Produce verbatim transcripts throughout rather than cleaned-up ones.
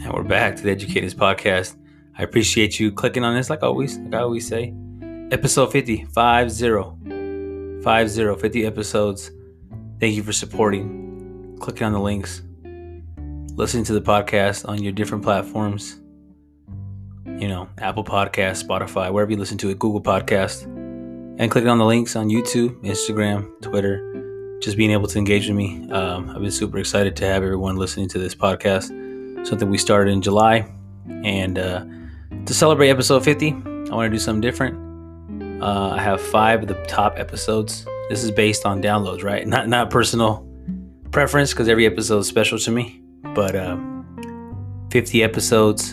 we're back to the Educators Podcast. I appreciate you clicking on this, like always, like I always say. Episode fifty, five zero, five zero, fifty episodes. Thank you for supporting, clicking on the links, listening to the podcast on your different platforms. You know, Apple Podcasts, Spotify, wherever you listen to it, Google Podcasts, and clicking on the links on YouTube, Instagram, Twitter. Just being able to engage with me. Um, I've been super excited to have everyone listening to this podcast. Something we started in July. And uh, to celebrate episode fifty, I want to do something different. Uh, I have five of the top episodes. This is based on downloads, right? Not not personal preference, because every episode is special to me. But uh, fifty episodes,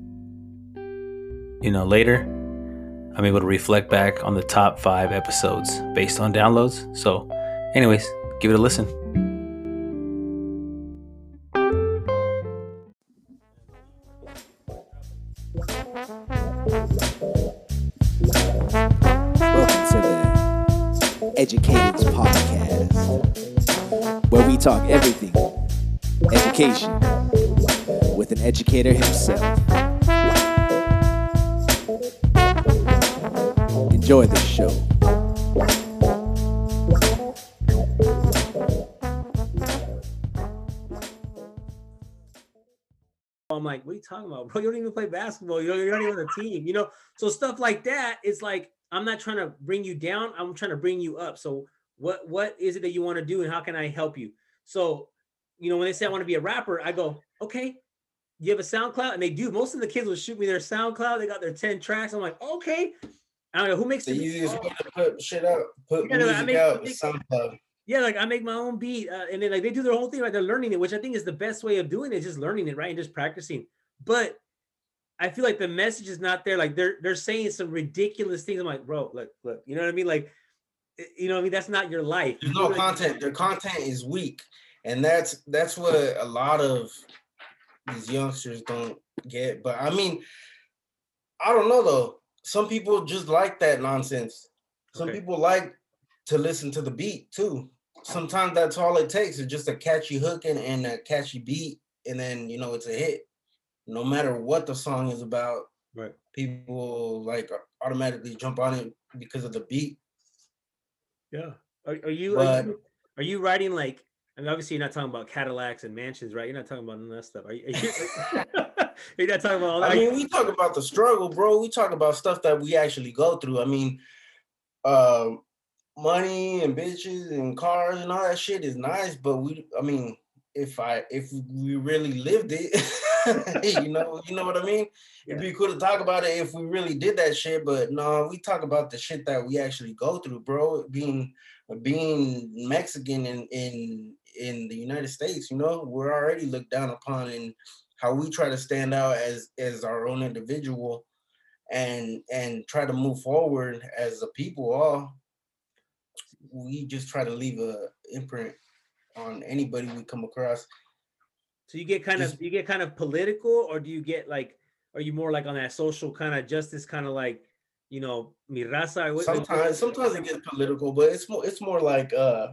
you know, later, I'm able to reflect back on the top five episodes based on downloads. So anyways, give it a listen. Welcome to the Educators Podcast, where we talk everything education with an educator himself. Enjoy the show. I'm like, what are you talking about, bro? You don't even play basketball. You know, you're not even on the team, you know? So stuff like that, it's like, I'm not trying to bring you down. I'm trying to bring you up. So what, what is it that you want to do and how can I help you? So, you know, when they say I want to be a rapper, I go, okay, you have a SoundCloud? And they do. Most of the kids will shoot me their SoundCloud. They got their ten tracks. I'm like, okay. I don't know who makes the the easiest way to put shit out, put Yeah, no, I music make- out make- is SoundCloud. Yeah, like I make my own beat, uh, and then like they do their whole thing, right? They're learning it, which I think is the best way of doing it, is just learning it, right? And just practicing. But I feel like the message is not there. Like they're they're saying some ridiculous things. I'm like, bro, look, look, you know what I mean? Like, you know what I mean? That's not your life. There's no content. Their content is weak, and that's that's what a lot of these youngsters don't get. But I mean, I don't know though. Some people just like that nonsense. Some Okay. people like to listen to the beat too. Sometimes that's all it takes is just a catchy hook and, and a catchy beat, and then you know it's a hit. No matter what the song is about, Right. people like automatically jump on it because of the beat. Yeah. Are, are you But- are you are you writing like? I mean, obviously you're not talking about Cadillacs and mansions, right? You're not talking about none of that stuff. Are you? Are you you're not talking about all that. I mean, we talk about the struggle, bro. We talk about stuff that we actually go through. I mean, um, money and bitches and cars and all that shit is nice, but we, I mean, if I, if we really lived it, you know, you know what I mean? Yeah. It'd be cool to talk about it if we really did that shit, but no, we talk about the shit that we actually go through, bro. Being, being Mexican in in in the United States, you know, we're already looked down upon, and how we try to stand out as as our own individual, and and try to move forward as a people. All we just try to leave a imprint on anybody we come across. So you get kind of Just- you get kind of political, or do you get like? Are you more like on that social kind of justice, kind of like, you know, mi raza? or what- Sometimes sometimes it gets political, but it's more it's more like uh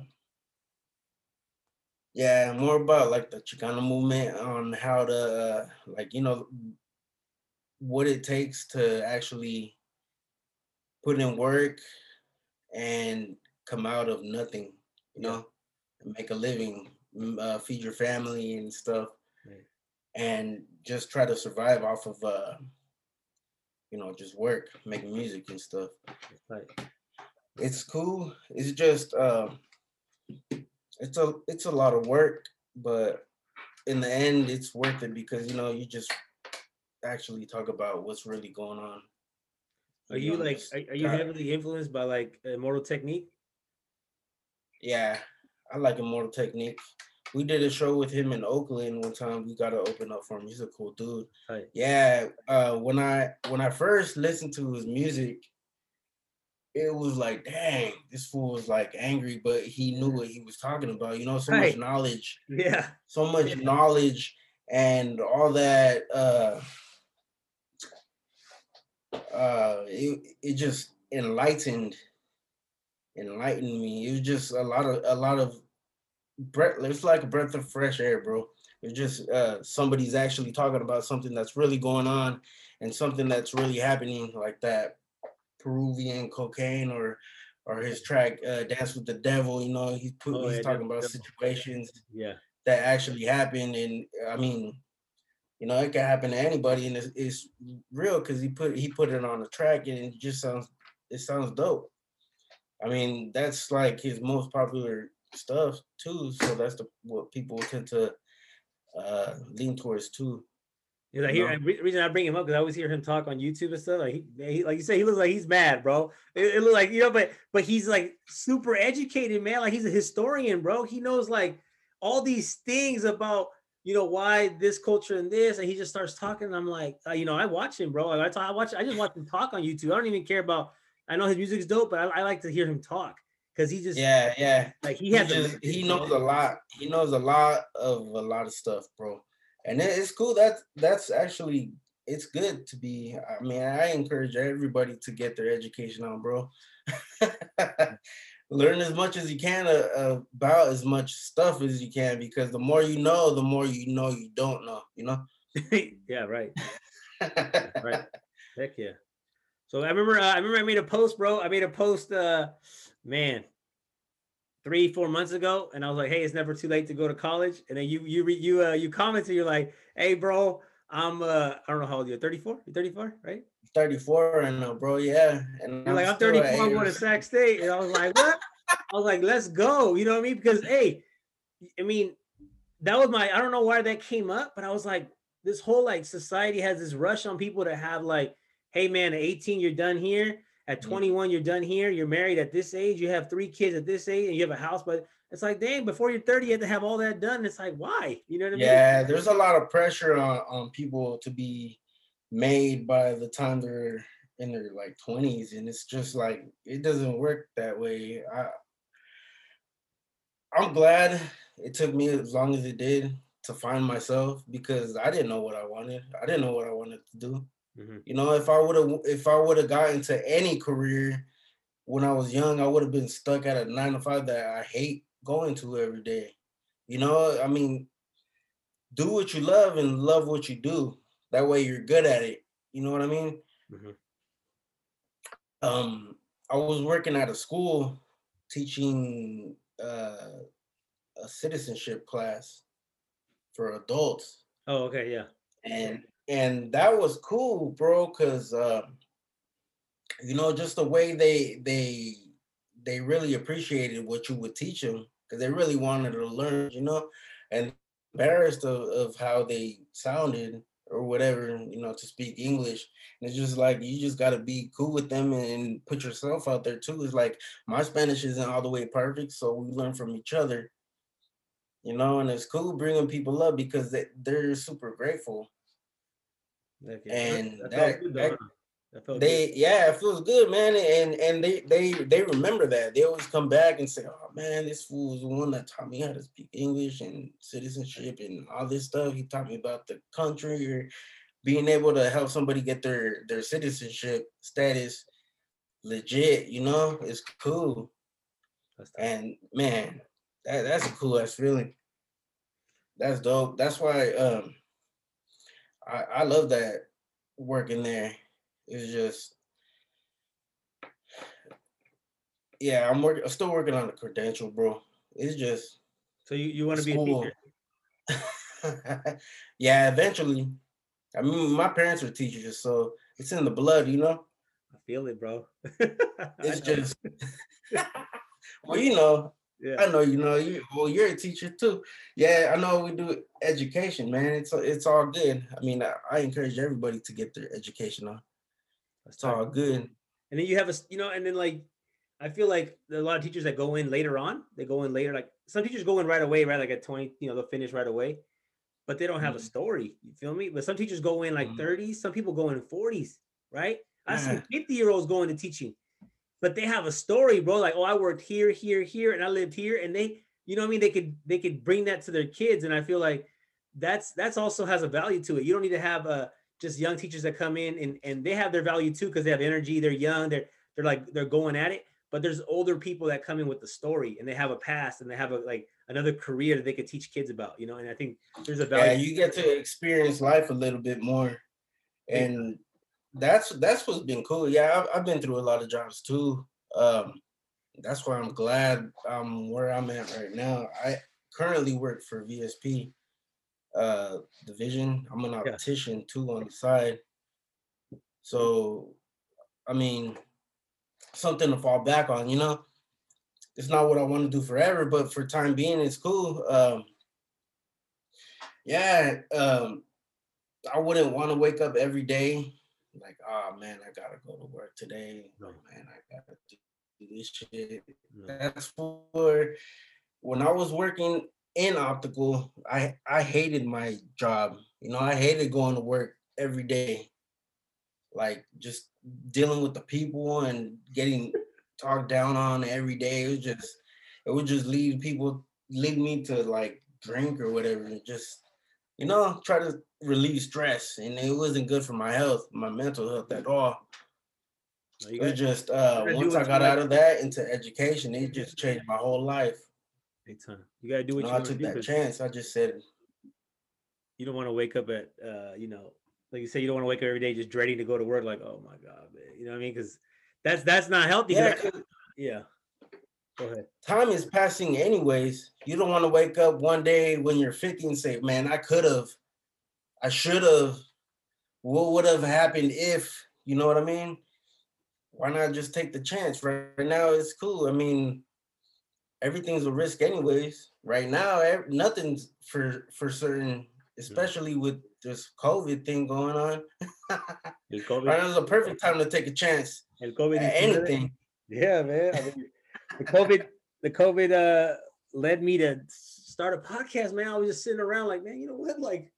yeah, more about like the Chicano movement on how to uh, like, you know, what it takes to actually put in work and come out of nothing, you know, and make a living, m- uh, feed your family and stuff, Right. and just try to survive off of, uh, you know, just work, making music and stuff. Right. It's cool. It's just, uh, it's a it's a lot of work, but in the end, it's worth it because you know you just actually talk about what's really going on. Are you don't like? just- Are, are you uh, heavily influenced by like Immortal Technique? Yeah, I like Immortal Technique. We did a show with him in Oakland one time. We got to open up for him. He's a cool dude. Right. Yeah, uh, when I when I first listened to his music, it was like, dang, this fool was like angry, but he knew what he was talking about. You know, so Right. much knowledge, Yeah. so much knowledge, and all that. Uh, uh, it it just enlightened, enlightened me. It was just a lot of a lot of breath. It's like a breath of fresh air, bro. It's just uh, somebody's actually talking about something that's really going on and something that's really happening, like that Peruvian cocaine or or his track uh, "Dance with the Devil." You know, he's put, Oh he's yeah, talking definitely, about definitely. situations Yeah. that actually happened, and I mean, you know, it can happen to anybody, and it's, it's real because he put he put it on the track, and it just sounds it sounds dope. I mean, that's like his most popular stuff too. So that's the what people tend to uh lean towards too. Because I You hear know? and re- reason I bring him up because I always hear him talk on YouTube and stuff. Like he, he like you say, he looks like he's mad, bro. It, it looks like you know, but but he's like super educated, man. Like he's a historian, bro. He knows like all these things about you know why this culture and this, and he just starts talking. And I'm like, uh, you know, I watch him, bro. Like, I talk, I watch, I just watch him talk on YouTube. I don't even care about. I know his music's dope, but I, I like to hear him talk because he just Yeah, yeah. like he He has a just he message, knows bro. a lot. He knows a lot of a lot of stuff, bro. And it, it's cool. That that's actually it's good to be. I mean, I encourage everybody to get their education on, bro. Learn as much as you can uh, about as much stuff as you can, because the more you know, the more you know you don't know. You know. Yeah, right, right. Heck yeah. So I remember, uh, I remember I made a post, bro. I made a post, uh, man, three, four months ago, and I was like, "Hey, it's never too late to go to college." And then you, you, re, you, uh, you commented, you're like, "Hey, bro, I'm, uh, I don't know how old you're, thirty-four? You're thirty-four, right?" thirty-four right now, bro. Yeah, and You're I'm like, "I'm still at thirty-four. I'm eight. going to Sac State," and I was like, "What?" I was like, "Let's go." You know what I mean? Because hey, I mean, that was my. I don't know why that came up, but I was like, this whole like society has this rush on people to have like, hey man, at eighteen you're done here. At twenty-one you're done here. You're married at this age. You have three kids at this age, and you have a house. But it's like, dang, before you're thirty, you have to have all that done. It's like, why? You know what I mean? Yeah, there's a lot of pressure on, on people to be made by the time they're in their like twenties, and it's just like it doesn't work that way. I I'm glad it took me as long as it did to find myself, because I didn't know what I wanted. I didn't know what I wanted to do. Mm-hmm. You know, if I would have if I would have got into any career when I was young, I would have been stuck at a nine to five that I hate going to every day. You know, I mean, do what you love and love what you do. That way you're good at it. You know what I mean? Mm-hmm. Um, I was working at a school teaching uh, a citizenship class for adults, Oh, okay, yeah. and and that was cool, bro. Cause uh, you know, just the way they they they really appreciated what you would teach them, because they really wanted to learn, you know, and embarrassed of, of how they sounded or whatever, you know, to speak English. And it's just like you just got to be cool with them and put yourself out there too. It's like my Spanish isn't all the way perfect, so we learn from each other, you know, and it's cool bringing people up because they, they're super grateful. Okay. That, And that felt that, good though. that Huh? That felt good. they yeah, it feels good, man. And and they they they remember that. They always come back and say, "Oh man, this fool was the one that taught me how to speak English and citizenship and all this stuff. He taught me about the country, or being able to help somebody get their their citizenship status legit, you know, it's cool." That's tough. And man, that, that's a cool ass feeling. That's dope. That's why um I, I love that working there. It's just yeah, I'm working. I'm still working on the credential, bro. It's just So you, you want to be a school. teacher? Yeah, eventually. I mean, my parents were teachers, so it's in the blood, you know. I feel it, bro. I It's know. just, well, you know, Yeah. I know, you know, you well, you're a teacher too. Yeah, I know we do education, man. It's it's all good. I mean, I, I encourage everybody to get their education on. That's It's tight. all good. And then you have a, you know, and then like, I feel like there are a lot of teachers that go in later on. They go in later. Like some teachers go in right away, right? Like at twenty, you know, they'll finish right away, but they don't have a Mhm. story. You feel me? But some teachers go in like Mhm. thirties. Some people go in forties, right? I've seen Yeah. fifty year olds go into teaching, but they have a story, bro. Like, oh, I worked here, here, here, and I lived here. And they, you know what I mean? They could, they could bring that to their kids. And I feel like that's, that's also has a value to it. You don't need to have uh, just young teachers that come in and, and they have their value too, because they have energy. They're young. They're, they're like, they're going at it. but there's older people that come in with the story and they have a past and they have a like another career that they could teach kids about, you know. And I think there's a value. Yeah, you get to experience life a little bit more, and that's that's what's been cool. Yeah, I've, I've been through a lot of jobs too. Um, that's why I'm glad I'm where I'm at right now. I currently work for V S P uh, division. I'm an Yeah. optician too on the side. So, I mean, something to fall back on, you know. It's not what I want to do forever, but for time being, it's cool. Um, yeah, um, I wouldn't want to wake up every day like, oh man, I gotta go to work today. No. Oh man, I gotta do this shit. No. That's for when I was working in optical, I I hated my job. You know, I hated going to work every day. Like just dealing with the people and getting talked down on every day. It was just it would just lead people lead me to like drink or whatever and just, you know, try to relieve stress. And it wasn't good for my health, my mental health at all. No, you It was got just uh gotta do once I what got you out like. of that into education, it just changed my whole life. big time. You gotta do You what know, you I want to took do that 'cause chance. I just said, you don't want to wake up at uh, you know, like you say, you don't want to wake up every day just dreading to go to work, like, oh my God, man. You know what I mean? Because that's that's not healthy. 'Cause yeah, I- 'cause yeah. Go ahead. time is passing anyways. You don't want to wake up one day when you're fifty and say, man, I could have, I should have, what would have happened if, you know what I mean? Why not just take the chance? Right, right now, it's cool. I mean, everything's a risk anyways. Right now, ev- nothing's for for certain, especially with this COVID thing going on. El COVID, Right now is a perfect time to take a chance el COVID at nineteen. anything. Yeah, man. I mean, the COVID, the COVID uh led me to start a podcast, man. I was just sitting around like, man, you know what? Like,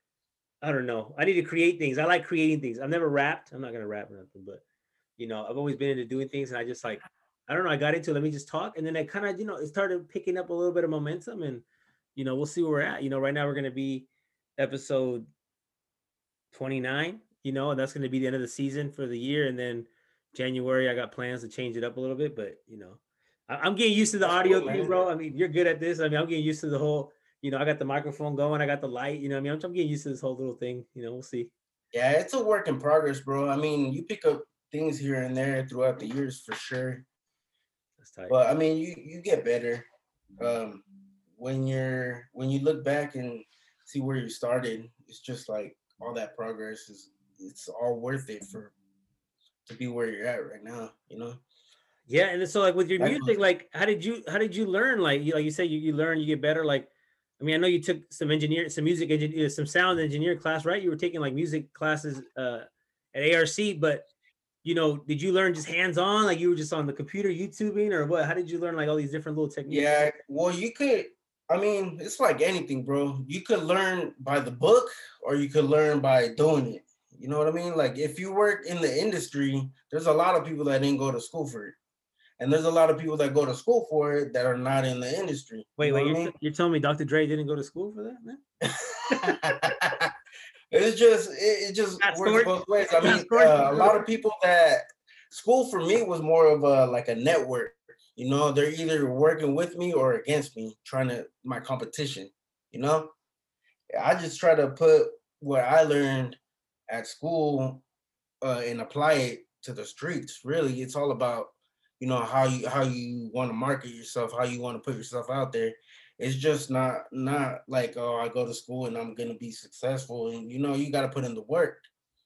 I don't know. I need to create things. I like creating things. I've never rapped. I'm not gonna rap or nothing, but you know, I've always been into doing things, and I just like, I don't know. I got into it, let me just talk, and then I kind of, you know, it started picking up a little bit of momentum, and you know, we'll see where we're at. You know, right now we're gonna be episode twenty-nine. You know, and that's gonna be the end of the season for the year, and then January I got plans to change it up a little bit, but you know, I- I'm getting used to the That's audio cool, thing, man. bro. I mean, you're good at this. I mean, I'm getting used to the whole. You know, I got the microphone going. I got the light. You know, what I mean, I'm, I'm getting used to this whole little thing. You know, we'll see. Yeah, it's a work in progress, bro. I mean, you pick up things here and there throughout the years for sure. That's tight. But I mean, you you get better um, when you're when you look back and see where you started. It's just like all that progress is it's all worth it for to be where you're at right now. You know, Yeah, and then so like with your That music, goes- like how did you how did you learn? Like you like you say you, you learn, you get better. Like, I mean, I know you took some engineer, some music engineer, some sound engineer class, right? You were taking like music classes uh at A R C, but you know, did you learn just hands on? Like you were just on the computer YouTubing or what? How did you learn like all these different little techniques? yeah. Well, you could. I mean, it's like anything, bro. You could learn by the book, or you could learn by doing it. You know what I mean? Like if you work in the industry, there's a lot of people that didn't go to school for it. And there's a lot of people that go to school for it that are not in the industry. Wait, you know wait, what you're, I mean? t- you're telling me Doctor Dre didn't go to school for that, man? It's just it, it just That's works story- both ways. I that's mean, story- uh, a lot of people that school for me was more of a like a network. You know, they're either working with me or against me, trying to my competition. You know, I just try to put what I learned at school uh, and apply it to the streets. Really, it's all about you know how you how you want to market yourself, how you want to put yourself out there. It's just not not like oh I go to school and I'm gonna be successful, and you know you got to put in the work.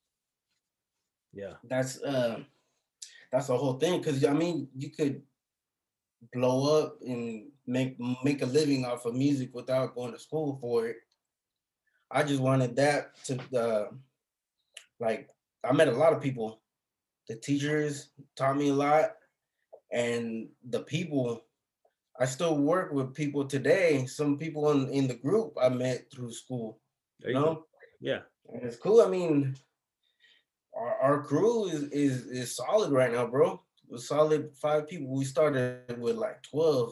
Yeah. That's uh that's the whole thing. Because I mean you could blow up and make make a living off of music without going to school for it. I just wanted that to uh, like I met a lot of people. The teachers taught me a lot, and the people. I still work with people today. Some people in, in the group I met through school. There You you go. know, Yeah. and it's cool. I mean, our, our crew is, is is solid right now, bro. We're solid five people. We started with like twelve.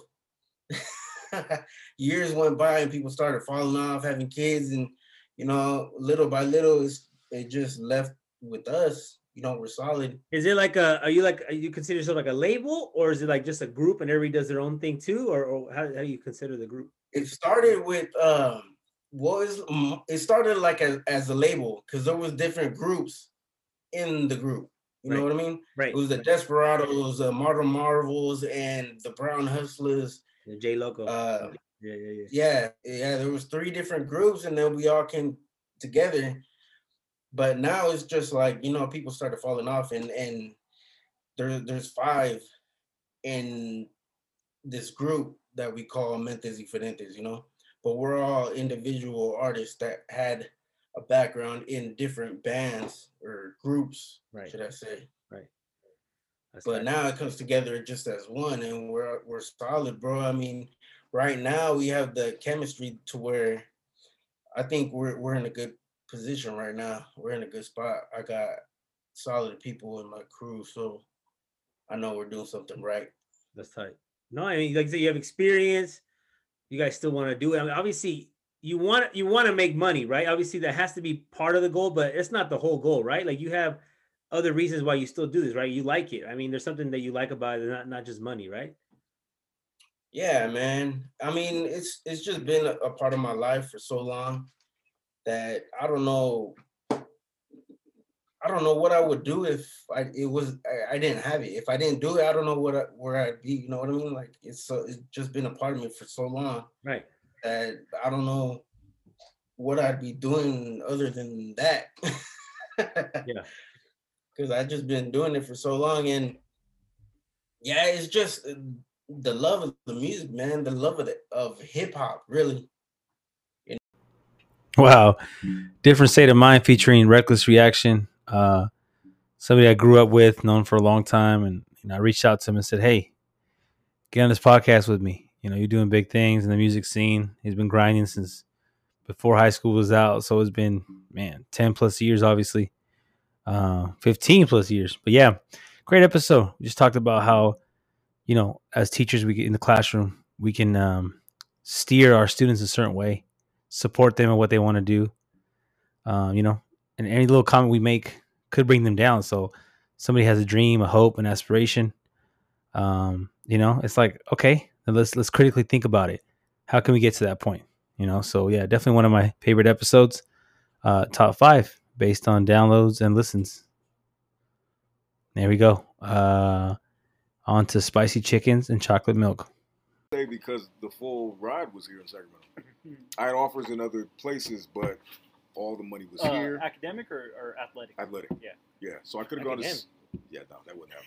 Years went by and people started falling off, having kids, and you know, little by little, it's, it just left with us. you know, we're solid. Is it like a? Are you like? Are you consider yourself like a label, or is it like just a group and everybody does their own thing too, or, or how, how do you consider the group? It started with um, what is it started like as, as a label because there was different groups in the group. You Right. know what I mean? Right. It was the Desperados, the Modern Marvels, and the Brown Hustlers. The J Loco. Uh, yeah, yeah, yeah. yeah, yeah. There was three different groups, and then we all came together. But now it's just like, you know, people started falling off, and and there, there's five in this group that we call Mentes Diferentes, you know. But we're all individual artists that had a background in different bands or groups, Right. should I say? Right. That's But right. now it comes together just as one, and we're we're solid, bro. I mean, right now we have the chemistry to where I think we're we're in a good position right now. We're in a good spot. I got solid people in my crew, so I know we're doing something right. That's tight. No, I mean, like I said, you have experience. You guys still want to do it. I mean, obviously, you want you want to make money, right? Obviously, that has to be part of the goal, but it's not the whole goal, right? Like you have other reasons why you still do this, right? You like it. I mean, there's something that you like about it, not not just money, right? Yeah, man. I mean, it's it's just been a, a part of my life for so long that I don't know. I don't know what I would do if I it was I, I didn't have it. If I didn't do it, I don't know what I, where I'd be. You know what I mean? Like it's so it's just been a part of me for so long Right. that I don't know what I'd be doing other than that. Yeah. Because I've just been doing it for so long, and yeah, it's just uh, the love of the music, man. The love of the, of hip hop, really. Wow. Different State of Mind featuring Reckless Reaction. Uh, somebody I grew up with, known for a long time. And you know, I reached out to him and said, hey, get on this podcast with me. You know, you're doing big things in the music scene. He's been grinding since before high school was out. So it's been, man, ten plus years, obviously. Uh, fifteen plus years. But yeah, great episode. We just talked about how, you know, as teachers, we get in the classroom, we can um, steer our students a certain way, support them in what they want to do. Um, you know, and any little comment we make could bring them down. So somebody has a dream, a hope, an aspiration. Um, you know, it's like, okay, then let's let's critically think about it. How can we get to that point? You know, so yeah, definitely one of my favorite episodes. Uh, top five based on downloads and listens. There we go. Uh, on to spicy chickens and chocolate milk. Because the full ride was here in Sacramento. I had offers in other places, but all the money was Uh, here. academic or, or athletic? Athletic. Yeah. Yeah. So I could have gone to. s- Yeah, no, that wouldn't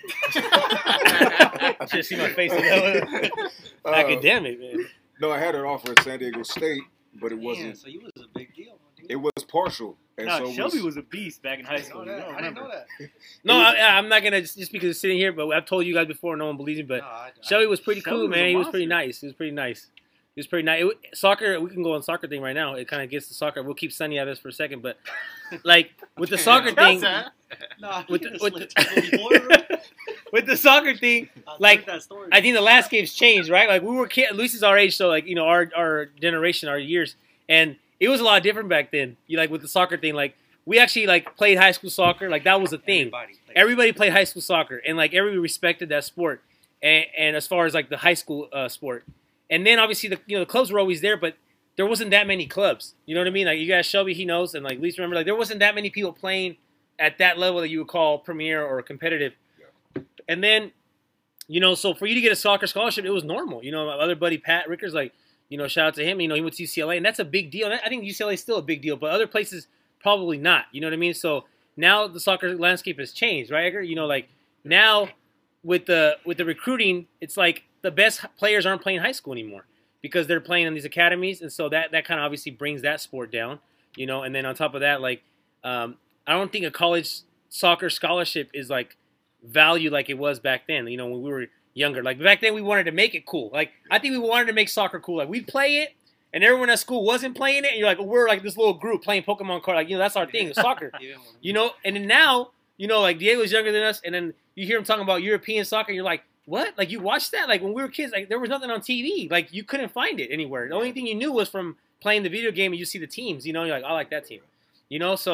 happen. Should see my face. uh, Uh, Academic, man. No, I had an offer at San Diego State, but it wasn't. Man, so you was a big deal. Dude. It was partial, and No, so it Shelby was, was a beast back in high I didn't school. know You that. don't I didn't know remember. that. No, I, I'm not gonna just, just because it's sitting here, but I've told you guys before. No one believes me, but No, I, Shelby was pretty Shelby cool, was a man. He was pretty monster. nice. He was pretty nice. He was pretty nice. It, soccer, we can go on soccer thing right now. It kind of gets the soccer. We'll keep Sunny out of this for a second, but like with the soccer thing, no, with you the, just with, slipped the, to the water. with the soccer thing, I'll like, tell you that story. I think the landscape's changed, right? Like we were kids. Luis is our age, so like you know our our generation, our years, and it was a lot different back then. You like with the soccer thing, like we actually like played high school soccer. Like that was a thing. Everybody played. Everybody played high school soccer, and like everybody respected that sport. And, and as far as like the high school uh, sport, and then obviously the you know the clubs were always there, but there wasn't that many clubs. You know what I mean? Like you guys, Shelby, he knows, and like Luis remember, like there wasn't that many people playing at that level that you would call premier or competitive. Yeah. And then, you know, so for you to get a soccer scholarship, it was normal. You know, my other buddy Pat Rickers, like, you know, shout out to him. You know, he went to U C L A, and that's a big deal. And I think U C L A is still a big deal, but other places probably not. You know what I mean? So now the soccer landscape has changed, right, Edgar? You know, like now with the with the recruiting, it's like the best players aren't playing high school anymore because they're playing in these academies, and so that that kind of obviously brings that sport down. You know, and then on top of that, like, um, I don't think a college soccer scholarship is like value like it was back then. You know, when we were younger, like back then we wanted to make it cool. Like I think we wanted to make soccer cool. Like we'd play it, and everyone at school wasn't playing it, and you're like, well, we're like this little group playing Pokemon card. Like you know, that's our thing, soccer. Even when- You know, and then now, you know, like Diego's younger than us, and then you hear him talking about European soccer, and you're like, what? Like you watched that? Like when we were kids, like there was nothing on T V. Like you couldn't find it anywhere. The only thing you knew was from playing the video game, and you see the teams. You know, you're like, I like that team. You know, so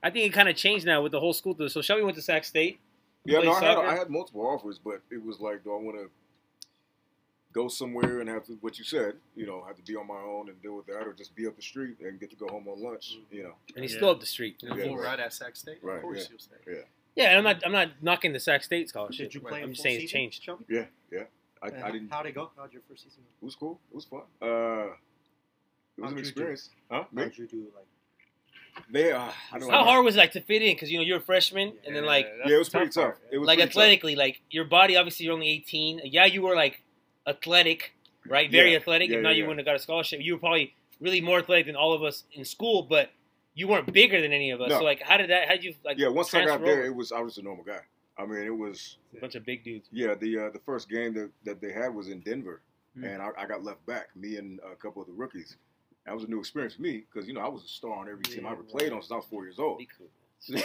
I think it kind of changed now with the whole school thing. So Shelby went to Sac State. Yeah, played no, I had, soccer. I had multiple offers, but it was like, do I want to go somewhere and have to, what you said, you know, have to be on my own and deal with that, or just be up the street and get to go home on lunch, you know. And he's Yeah. still up the street. And a Yeah, full right. ride at Sac State. Right, Of course yeah. you'll stay. Yeah, Yeah, and I'm not I'm not knocking the Sac State scholarship. Did you play? I'm a just full saying it's season, changed. Shelby? yeah, yeah. I, And I didn't. How'd it go? How'd your first season go? It was cool. It was fun. Uh, it was How'd an you do? experience. Huh? Me? How'd you do? Like, They, uh, I don't know. How hard was it like to fit in? Because you know you're a freshman, and then like Yeah, it was pretty tough. It was like pretty athletically, like your body obviously you're only eighteen. Yeah, you were like athletic, right? Very Yeah. athletic. Yeah, if not, yeah, you yeah. wouldn't have got a scholarship. You were probably really more athletic than all of us in school, but you weren't bigger than any of us. No. So like, how did that? How did you like? Tough. Yeah, once I got transfer there, over? it was I was a normal guy. I mean, it was a bunch of big dudes. yeah. The uh, the first game that, that they had was in Denver, Hmm. and I, I got left back. Me and a couple of the rookies. That was a new experience for me because you know I was a star on every team I ever played on since I was four years old. Be cool.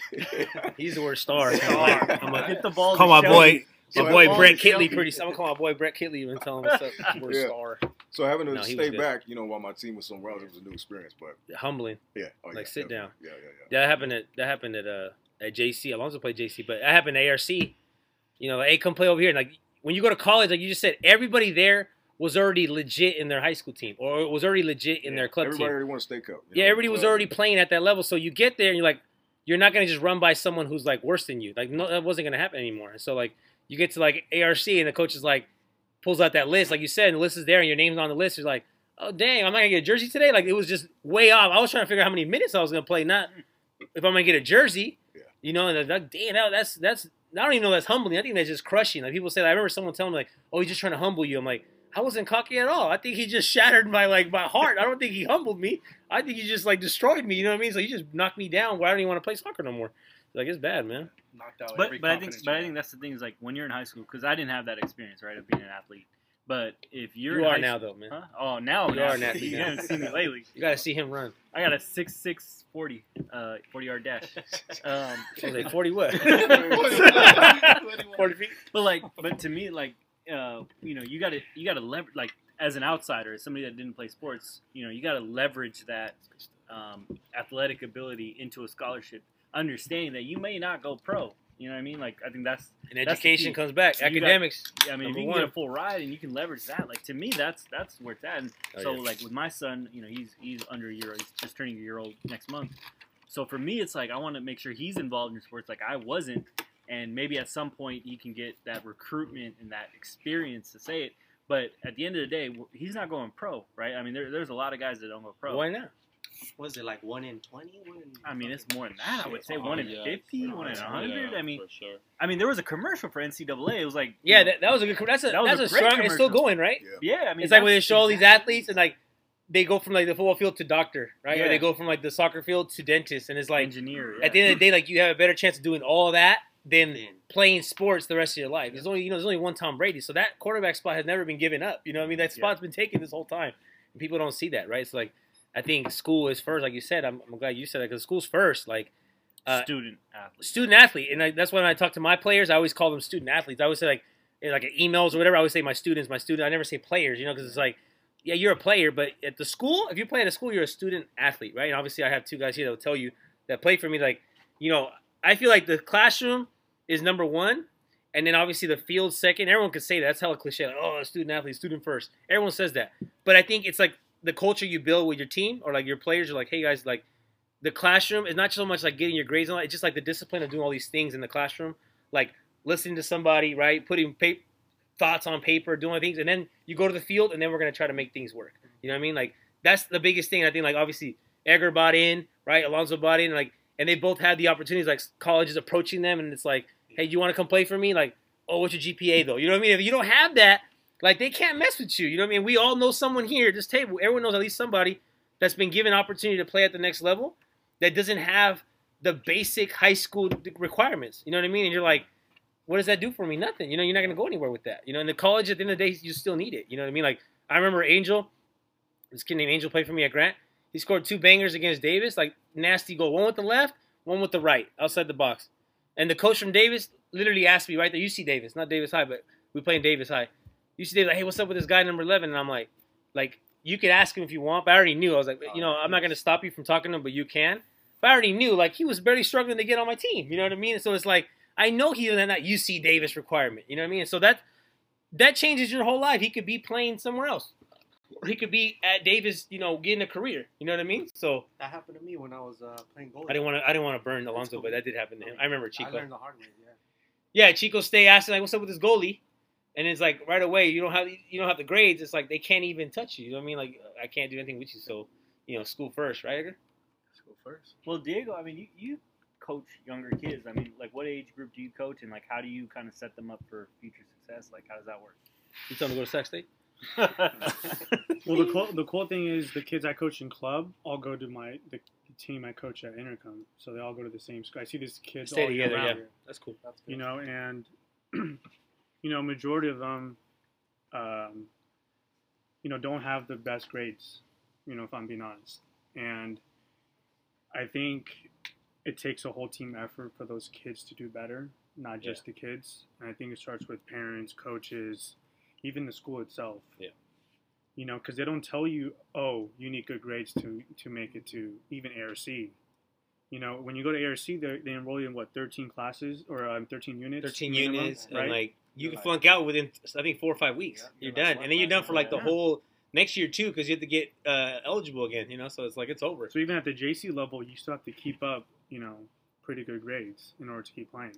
He's the word star. Star. I'm like, Get the ball. call to my Shelby. boy, So my boy as Brett long as Kitley. Shelby- Pretty. I'm gonna call my boy Brett Kitley and tell him what's up. Word Yeah. star. So having to No, he was stay good. back, you know, while my team was somewhere else, it was a new experience. But Humbling. yeah, oh, Like, yeah, sit definitely. down. Yeah, yeah, yeah. That happened at that happened at uh at J C. Alonzo played J C, but that happened at A R C. You know, like, hey, come play over here. And like when you go to college, like you just said, everybody there was already legit in their high school team, or was already legit in Yeah. their club Everybody team. already won a state cup. you Yeah, know, everybody was uh, already playing at that level. So you get there and you're like, you're not gonna just run by someone who's like worse than you. Like no, that wasn't gonna happen anymore. And so like you get to like A R C and the coach is like pulls out that list, like you said, and the list is there and your name's on the list. You're like, oh dang, I'm not gonna get a jersey today. Like it was just way off. I was trying to figure out how many minutes I was gonna play, not if I'm gonna get a jersey. Yeah. You know, and like, damn, that- that's that's I don't even know that's humbling. I think that's just crushing. Like people say, that. I remember someone telling me like, oh, he's just trying to humble you. I'm like, I wasn't cocky at all. I think he just shattered my like my heart. I don't think he humbled me. I think he just like destroyed me. You know what I mean? So you just knocked me down where I don't even want to play soccer no more. Like it's bad, man. knocked out But every but I think confidence but you I think had. that's the thing is like when you're in high school because I didn't have that experience right of being an athlete. But if you're You in are high now school- though, man. Huh? Oh, now You now. are an athlete You now. haven't seen me lately. You got to see him run. I got a six six forty, uh, forty yard dash. Um, I was like forty what? forty feet. But like, but to me, like, uh, you know, you gotta, you gotta leverage, like, as an outsider, as somebody that didn't play sports, you know, you gotta leverage that um, athletic ability into a scholarship, understanding that you may not go pro. You know what I mean? Like, I think that's, And That's the education key. comes back. You got- Academics. I mean, if Number you can one. get a full ride and you can leverage that, like, to me, that's that's where it's at. And Oh, so, yeah. like, with my son, you know, he's he's under a year, he's just turning a year old next month. So for me, it's like I want to make sure he's involved in sports, like I wasn't, and maybe at some point he can get that recruitment and that experience to say it. But at the end of the day, w- he's not going pro, right? I mean, there, there's a lot of guys that don't go pro. Why not? Was it like one in twenty? One in I mean, it's more than that. I would say Oh, one in yeah, fifty, for one in sure. a hundred. Yeah, I mean, for sure. I mean, there was a commercial for N C double A. It was like, Yeah, you know, that, that was a good. That's a That was that's a a, great strong. It's still commercial. going, right? Yeah. yeah. I mean, It's like when they that's show all these exactly- athletes and like they go from like the football field to doctor, right? Or Yeah. they go from like the soccer field to dentist, and it's like engineer. at the yeah. end of the day, like you have a better chance of doing all that than Then- playing sports the rest of your life. There's only you know there's only one Tom Brady, so that quarterback spot has never been given up. You know what I mean? That spot's been taken this whole time, and people don't see that, right? It's like I think school is first, like you said. I'm, I'm glad you said that because school's first, like. Uh, student athlete. student athlete, and I, that's when I talk to my players. I always call them student athletes. I always say like, in like emails or whatever. I always say my students, my student. I never say players, you know, because it's like, yeah, you're a player, but at the school, if you play at a school, you're a student athlete, right? And obviously, I have two guys here that will tell you that play for me. Like, you know, I feel like the classroom is number one, and then obviously the field second. Everyone could say that. That's hella cliche. Like, oh, student athlete, student first. Everyone says that, but I think it's like the culture you build with your team or like your players are like, hey guys, like. The classroom is not so much like getting your grades on. It's just like the discipline of doing all these things in the classroom, like listening to somebody, right? Putting pa- thoughts on paper, doing things, and then you go to the field, and then we're gonna try to make things work. You know what I mean? Like that's the biggest thing. I think like obviously Edgar bought in, right? Alonzo bought in, like, and they both had the opportunities. Like college is approaching them, and it's like, hey, you want to come play for me? Like, oh, what's your G P A though? You know what I mean? If you don't have that, like they can't mess with you. You know what I mean? We all know someone here at this table. Everyone knows at least somebody that's been given opportunity to play at the next level. That doesn't have the basic high school requirements. You know what I mean? And you're like, what does that do for me? Nothing. You know, you're not going to go anywhere with that. You know, in the college, at the end of the day, you still need it. You know what I mean? Like, I remember Angel, this kid named Angel played for me at Grant. He scored two bangers against Davis, like nasty goal. One with the left, one with the right, outside the box. And the coach from Davis literally asked me right there, U C Davis, not Davis High, but we play in Davis High. U C Davis, like, hey, what's up with this guy number eleven? And I'm like, like, you could ask him if you want, but I already knew. I was like, you know, I'm not going to stop you from talking to him, but you can. But I already knew, like, he was barely struggling to get on my team. You know what I mean? So it's like, I know he doesn't have that U C Davis requirement. You know what I mean? So that that changes your whole life. He could be playing somewhere else. Or he could be at Davis, you know, getting a career. You know what I mean? So That happened to me when I was uh, playing goalie. I didn't want to I didn't want to burn Alonso, cool. but that did happen to him. I remember Chico. I learned the hard way, yeah. Yeah, Chico Stay asking, like, what's up with this goalie? And it's like, right away, you don't have you don't have the grades. It's like, they can't even touch you. You know what I mean? Like, I can't do anything with you. So, you know, school first, right, Edgar? School first. Well, Diego, I mean, you, you coach younger kids. I mean, like, what age group do you coach, and like, how do you kind of set them up for future success? Like, how does that work? You tell them to go to Sac State? Well, the cool, the cool thing is the kids I coach in club all go to my the team I coach at Intercom, so they all go to the same school. I see these kids Stay all year together, round, yeah. That's cool. That's good. you know, and you know, majority of them, um, you know, don't have the best grades. You know, if I'm being honest, and I think it takes a whole team effort for those kids to do better, not just the kids. And I think it starts with parents, coaches, even the school itself. Yeah. You know, because they don't tell you, oh, you need good grades to, to make it to even A R C. You know, when you go to A R C, they they enroll you in what, thirteen classes or um, thirteen units? thirteen minimum, units, right? and like you You're can like- flunk out within I think four or five weeks. Yeah, you're you're like done, one and then you're class done for like the yeah. whole next year too, because you have to get uh, eligible again. You know, so it's like it's over. So even at the J C level, you still have to keep up, you know, pretty good grades in order to keep playing.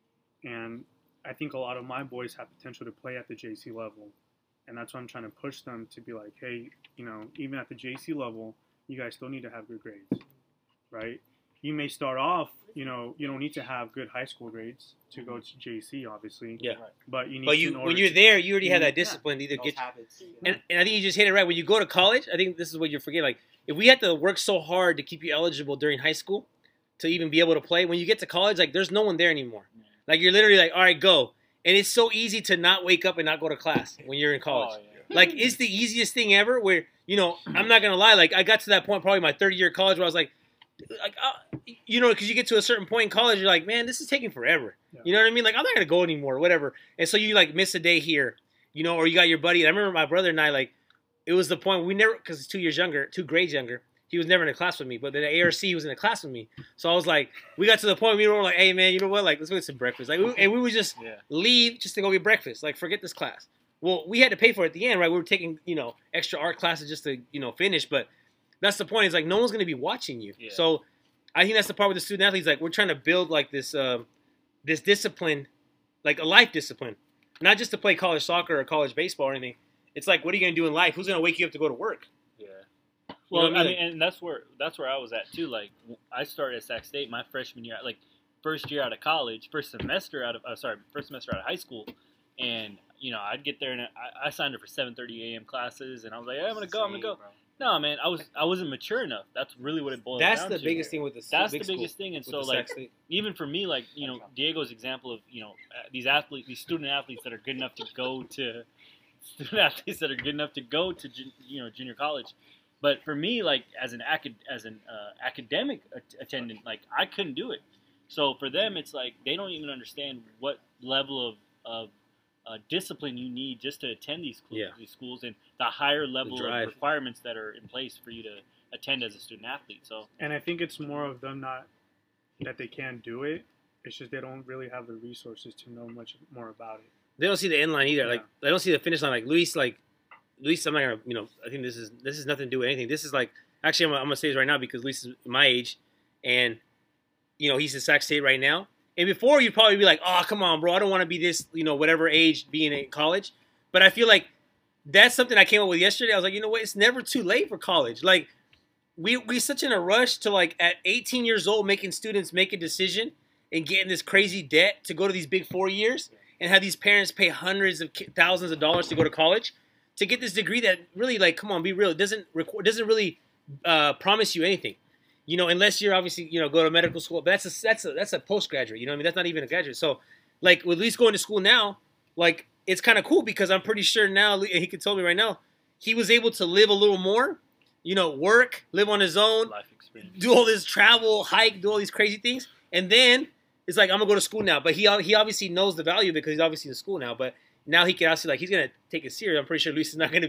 And I think a lot of my boys have potential to play at the J C level. And that's why I'm trying to push them to be like, hey, you know, even at the J C level, you guys still need to have good grades, right? You may start off, you know, you don't need to have good high school grades to go to J C, obviously. Yeah. But you need But to, you in order when you're to- there, you already have that Yeah. discipline to either Those get. habits. And, and I think you just hit it right. When you go to college, I think this is what you're forgetting. Like, if we had to work so hard to keep you eligible during high school to even be able to play, when you get to college, like, there's no one there anymore. Like, you're literally like, all right, go. And it's so easy to not wake up and not go to class when you're in college. Oh, yeah. Like, it's the easiest thing ever where, you know, I'm not going to lie. Like, I got to that point probably my third year of college where I was like, like uh, you know, because you get to a certain point in college, you're like, man, this is taking forever. Yeah. You know what I mean? Like, I'm not going to go anymore or whatever. And so you, like, miss a day here, you know, or you got your buddy. I remember my brother and I, like, it was the point we never, because he's two years younger, two grades younger. He was never in a class with me, but then at A R C, he was in a class with me. So I was like, we got to the point we were like, hey, man, you know what? Like, let's go get some breakfast. Like, we, and we would just Yeah. leave just to go get breakfast. Like, forget this class. Well, we had to pay for it at the end, right? We were taking, you know, extra art classes just to, you know, finish. But that's the point. It's like, no one's going to be watching you. Yeah. So I think that's the part with the student athletes. Like, we're trying to build, like, this uh, this discipline, like a life discipline. Not just to play college soccer or college baseball or anything. It's like, what are you going to do in life? Who's going to wake you up to go to work? Yeah. You Well, know what I I mean, mean? and that's where that's where I was at too. Like, I started at Sac State my freshman year, like first year out of college, first semester out of uh, sorry, first semester out of high school, and you know, I'd get there and I, I signed up for seven thirty a.m. classes, and I was like, hey, I'm gonna go, I'm gonna go. No, man, I was I wasn't mature enough. That's really what it boils That's down the to. biggest thing with the That's big the school, biggest thing, and with so the like Sac State. even for me, like you know, Diego's example of you know uh, these athletes, these student athletes that are good enough to go to student athletes that are good enough to go to jun- you know junior college. But for me, like as an acad- as an uh, academic at- attendant, like I couldn't do it. So for them, it's like they don't even understand what level of of uh, discipline you need just to attend these schools, Yeah. these schools, and the higher level drive. of requirements that are in place for you to attend as a student athlete. So And I think it's more of them not that they can't do it. It's just they don't really have the resources to know much more about it. They don't see the end line either. Yeah. Like, they don't see the finish line. Like, Luis, like, Luis, I'm not gonna, you know, I think this is this is nothing to do with anything. This is like, actually, I'm, I'm gonna say this right now because Luis is my age, and you know, he's in Sac State right now. And before, you'd probably be like, oh, come on, bro, I don't want to be this, you know, whatever age being in college. But I feel like that's something I came up with yesterday. I was like, you know what? It's never too late for college. Like, we we such in a rush to like at eighteen years old making students make a decision and get in this crazy debt to go to these big four years and have these parents pay hundreds of ki- thousands of dollars to go to college to get this degree that really, like, come on, be real. It doesn't record, doesn't really uh, promise you anything, you know, unless you're obviously, you know, go to medical school. But that's a that's a that's a postgraduate. You know what I mean? That's not even a graduate. So, like, with Luis going to school now, like, it's kind of cool because I'm pretty sure now, and he could tell me right now, he was able to live a little more, you know, work, live on his own, life experience. do all this travel, hike, do all these crazy things, and then it's like, I'm gonna go to school now. But he he obviously knows the value of it because he's obviously in school now. But now he can actually, like, he's gonna take it serious. I'm pretty sure Luis is not gonna be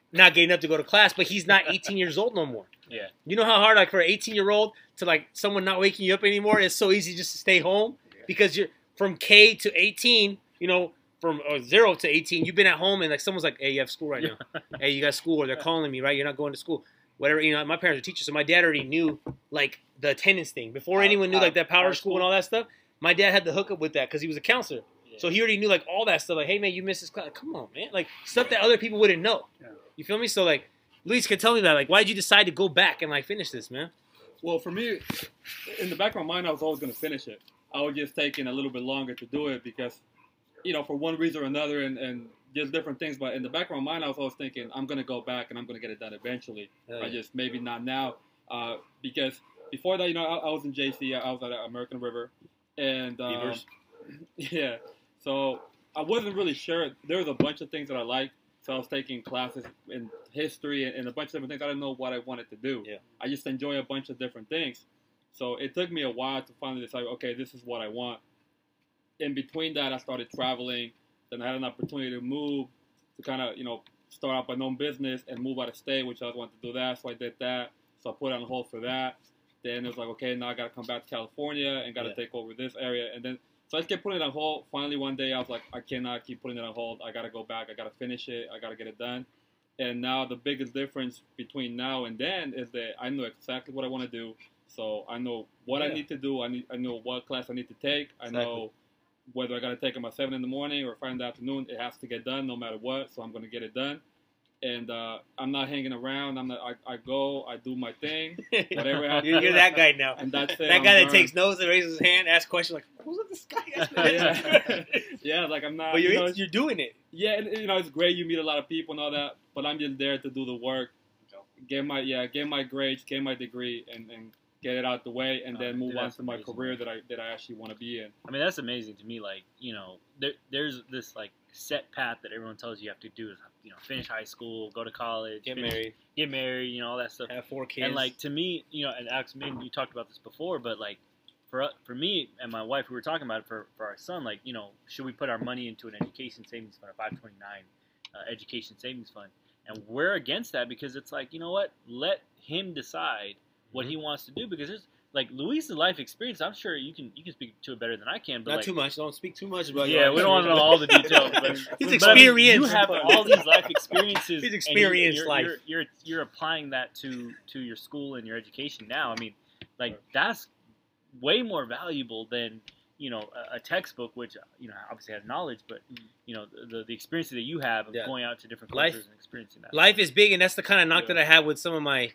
not getting up to go to class, but he's not eighteen years old no more. Yeah. You know how hard, like, for an eighteen year old to like someone not waking you up anymore? It's so easy just to stay home because you're from K to eighteen. You know, from uh, zero to eighteen, you've been at home, and like someone's like, "Hey, you have school right now. Hey, you got school," or they're calling me, right? You're not going to school. Whatever, you know. My parents are teachers, so my dad already knew like the attendance thing before anyone knew like that power school and all that stuff. My dad had the hookup with that because he was a counselor. So he already knew like all that stuff. Like, hey man, you missed this class. Come on, man. Like stuff that other people wouldn't know. Yeah. You feel me? So like, Luis can tell me that. Like, why did you decide to go back and like finish this, man? Well, for me, in the back of my mind, I was always going to finish it. I was just taking a little bit longer to do it because, you know, for one reason or another, and, and just different things. But in the back of my mind, I was always thinking, I'm going to go back and I'm going to get it done eventually. Oh, I yeah. just maybe not now, uh, because before that, you know, I, I was in J C. I was at American River, and um, Beavers. yeah, so I wasn't really sure. There was a bunch of things that I liked. So I was taking classes in history and, and a bunch of different things. I didn't know what I wanted to do. Yeah. I just enjoy a bunch of different things. So it took me a while to finally decide, okay, this is what I want. In between that, I started traveling. Then I had an opportunity to move, to kind of, you know, start up my own business and move out of state, which I wanted to do that. So I did that. So I put it on hold for that. Then it was like, okay, now I got to come back to California and got to Yeah. take over this area. And then So I just kept putting it on hold. Finally, one day I was like, I cannot keep putting it on hold. I got to go back. I got to finish it. I got to get it done. And now the biggest difference between now and then is that I know exactly what I want to do. So I know what I Yeah. need to do. I need, I know what class I need to take. I Exactly. know whether I got to take them at seven in the morning or five in the afternoon. It has to get done no matter what. So I'm going to get it done. And uh, I'm not hanging around. I'm not. I, I go. I do my thing. Whatever happens. You're that guy now. And that's it. That I'm guy that done. takes notes and raises his hand, asks questions like, "Who's with this guy?" yeah. yeah, like I'm not. But you're you know, you're doing it. Yeah, and, you know, it's great. You meet a lot of people and all that, but I'm just there to do the work, get my yeah, get my grades, get my degree, and, and get it out the way, and Oh, then move dude, on that's to my amazing. career that I that I actually want to be in. I mean, that's amazing to me. Like, you know, there, there's this like set path that everyone tells you you have to do is, you know, finish high school, go to college, Get finish- married, get married, you know, all that stuff. have four kids, And like to me, you know, and Alex, me and you talked about this before, but like for u- for me and my wife, we were talking about it for, for our son. Like, you know, should we put our money into an education savings fund, a five twenty-nine uh, education savings fund? And we're against that because it's like, you know what? Let him decide what he wants to do because there's like Luis's life experience. I'm sure you can you can speak to it better than I can. But not like, too much. Don't speak too much about. yeah, your we don't want to know all the details. But, He's but I mean, you experienced. have all these life experiences. He's and you- experienced you're, life. You're, you're you're applying that to to your school and your education now. I mean, like that's way more valuable than you know a, a textbook, which you know obviously has knowledge, but you know the the experience that you have of Yeah. going out to different Life- cultures and experiencing that. Life is big, and that's the kind of knock Yeah. that I have with some of my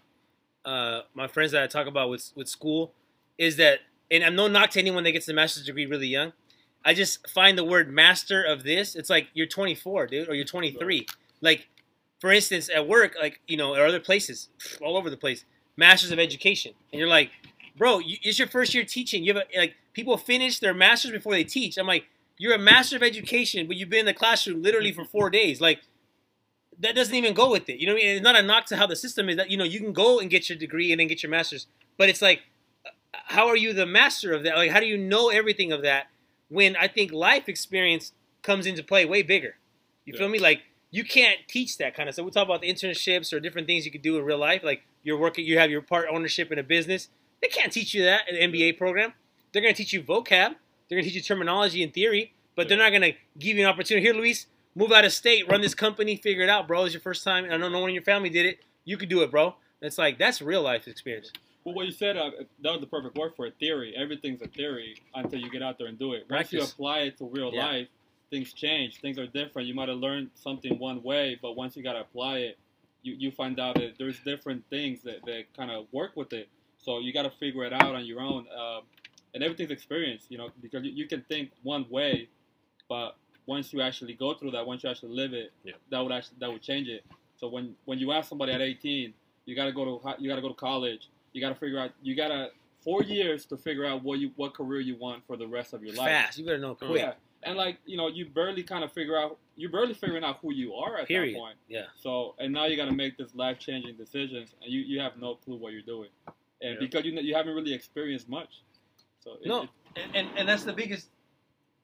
uh, my friends that I talk about with with school, is that, and I'm no knock to anyone that gets a master's degree really young. I just find the word master of this, it's like you're twenty-four, dude, or you're twenty-three. Like, for instance, at work, like, you know, or other places, all over the place, masters of education. And you're like, bro, you, it's your first year teaching. You have a, like, people finish their masters before they teach. I'm like, you're a master of education, but you've been in the classroom literally for four days. Like, that doesn't even go with it. You know what I mean? It's not a knock to how the system is. That, you know, you can go and get your degree and then get your master's. But it's like, how are you the master of that? Like, how do you know everything of that when I think life experience comes into play way bigger? You feel me? Like, you can't teach that kind of stuff. We talk about the internships or different things you could do in real life. Like, you're working, you have your part ownership in a business. They can't teach you that in an M B A program. They're going to teach you vocab. They're going to teach you terminology and theory. But they're not going to give you an opportunity. Here, Luis, move out of state, run this company, figure it out, bro. It's your first time. I don't know when your family did it. You could do it, bro. It's like, that's real life experience. Well, what you said, uh, that was the perfect word for it. Theory. Everything's a theory until you get out there and do it. Once you Practice. apply it to real Yeah. life, things change. Things are different. You might have learned something one way, but once you got to apply it, you, you find out that there's different things that, that kind of work with it. So you got to figure it out on your own. Uh, and everything's experience, you know, because you, you can think one way, but once you actually go through that, once you actually live it, Yeah. that would actually that would change it. So when, when you ask somebody at eighteen, you gotta go to hi- you gotta go to college. You gotta figure out you gotta four years to figure out what you what career you want for the rest of your life. Fast. You better know quick. Yeah, and like you know, you barely kind of figure out you're barely figuring out who you are at Period. that point. Yeah. So and now you gotta make this life changing decisions, and you, you have no clue what you're doing, and Yeah. because you you haven't really experienced much. So it, No, it, and, and and that's the biggest.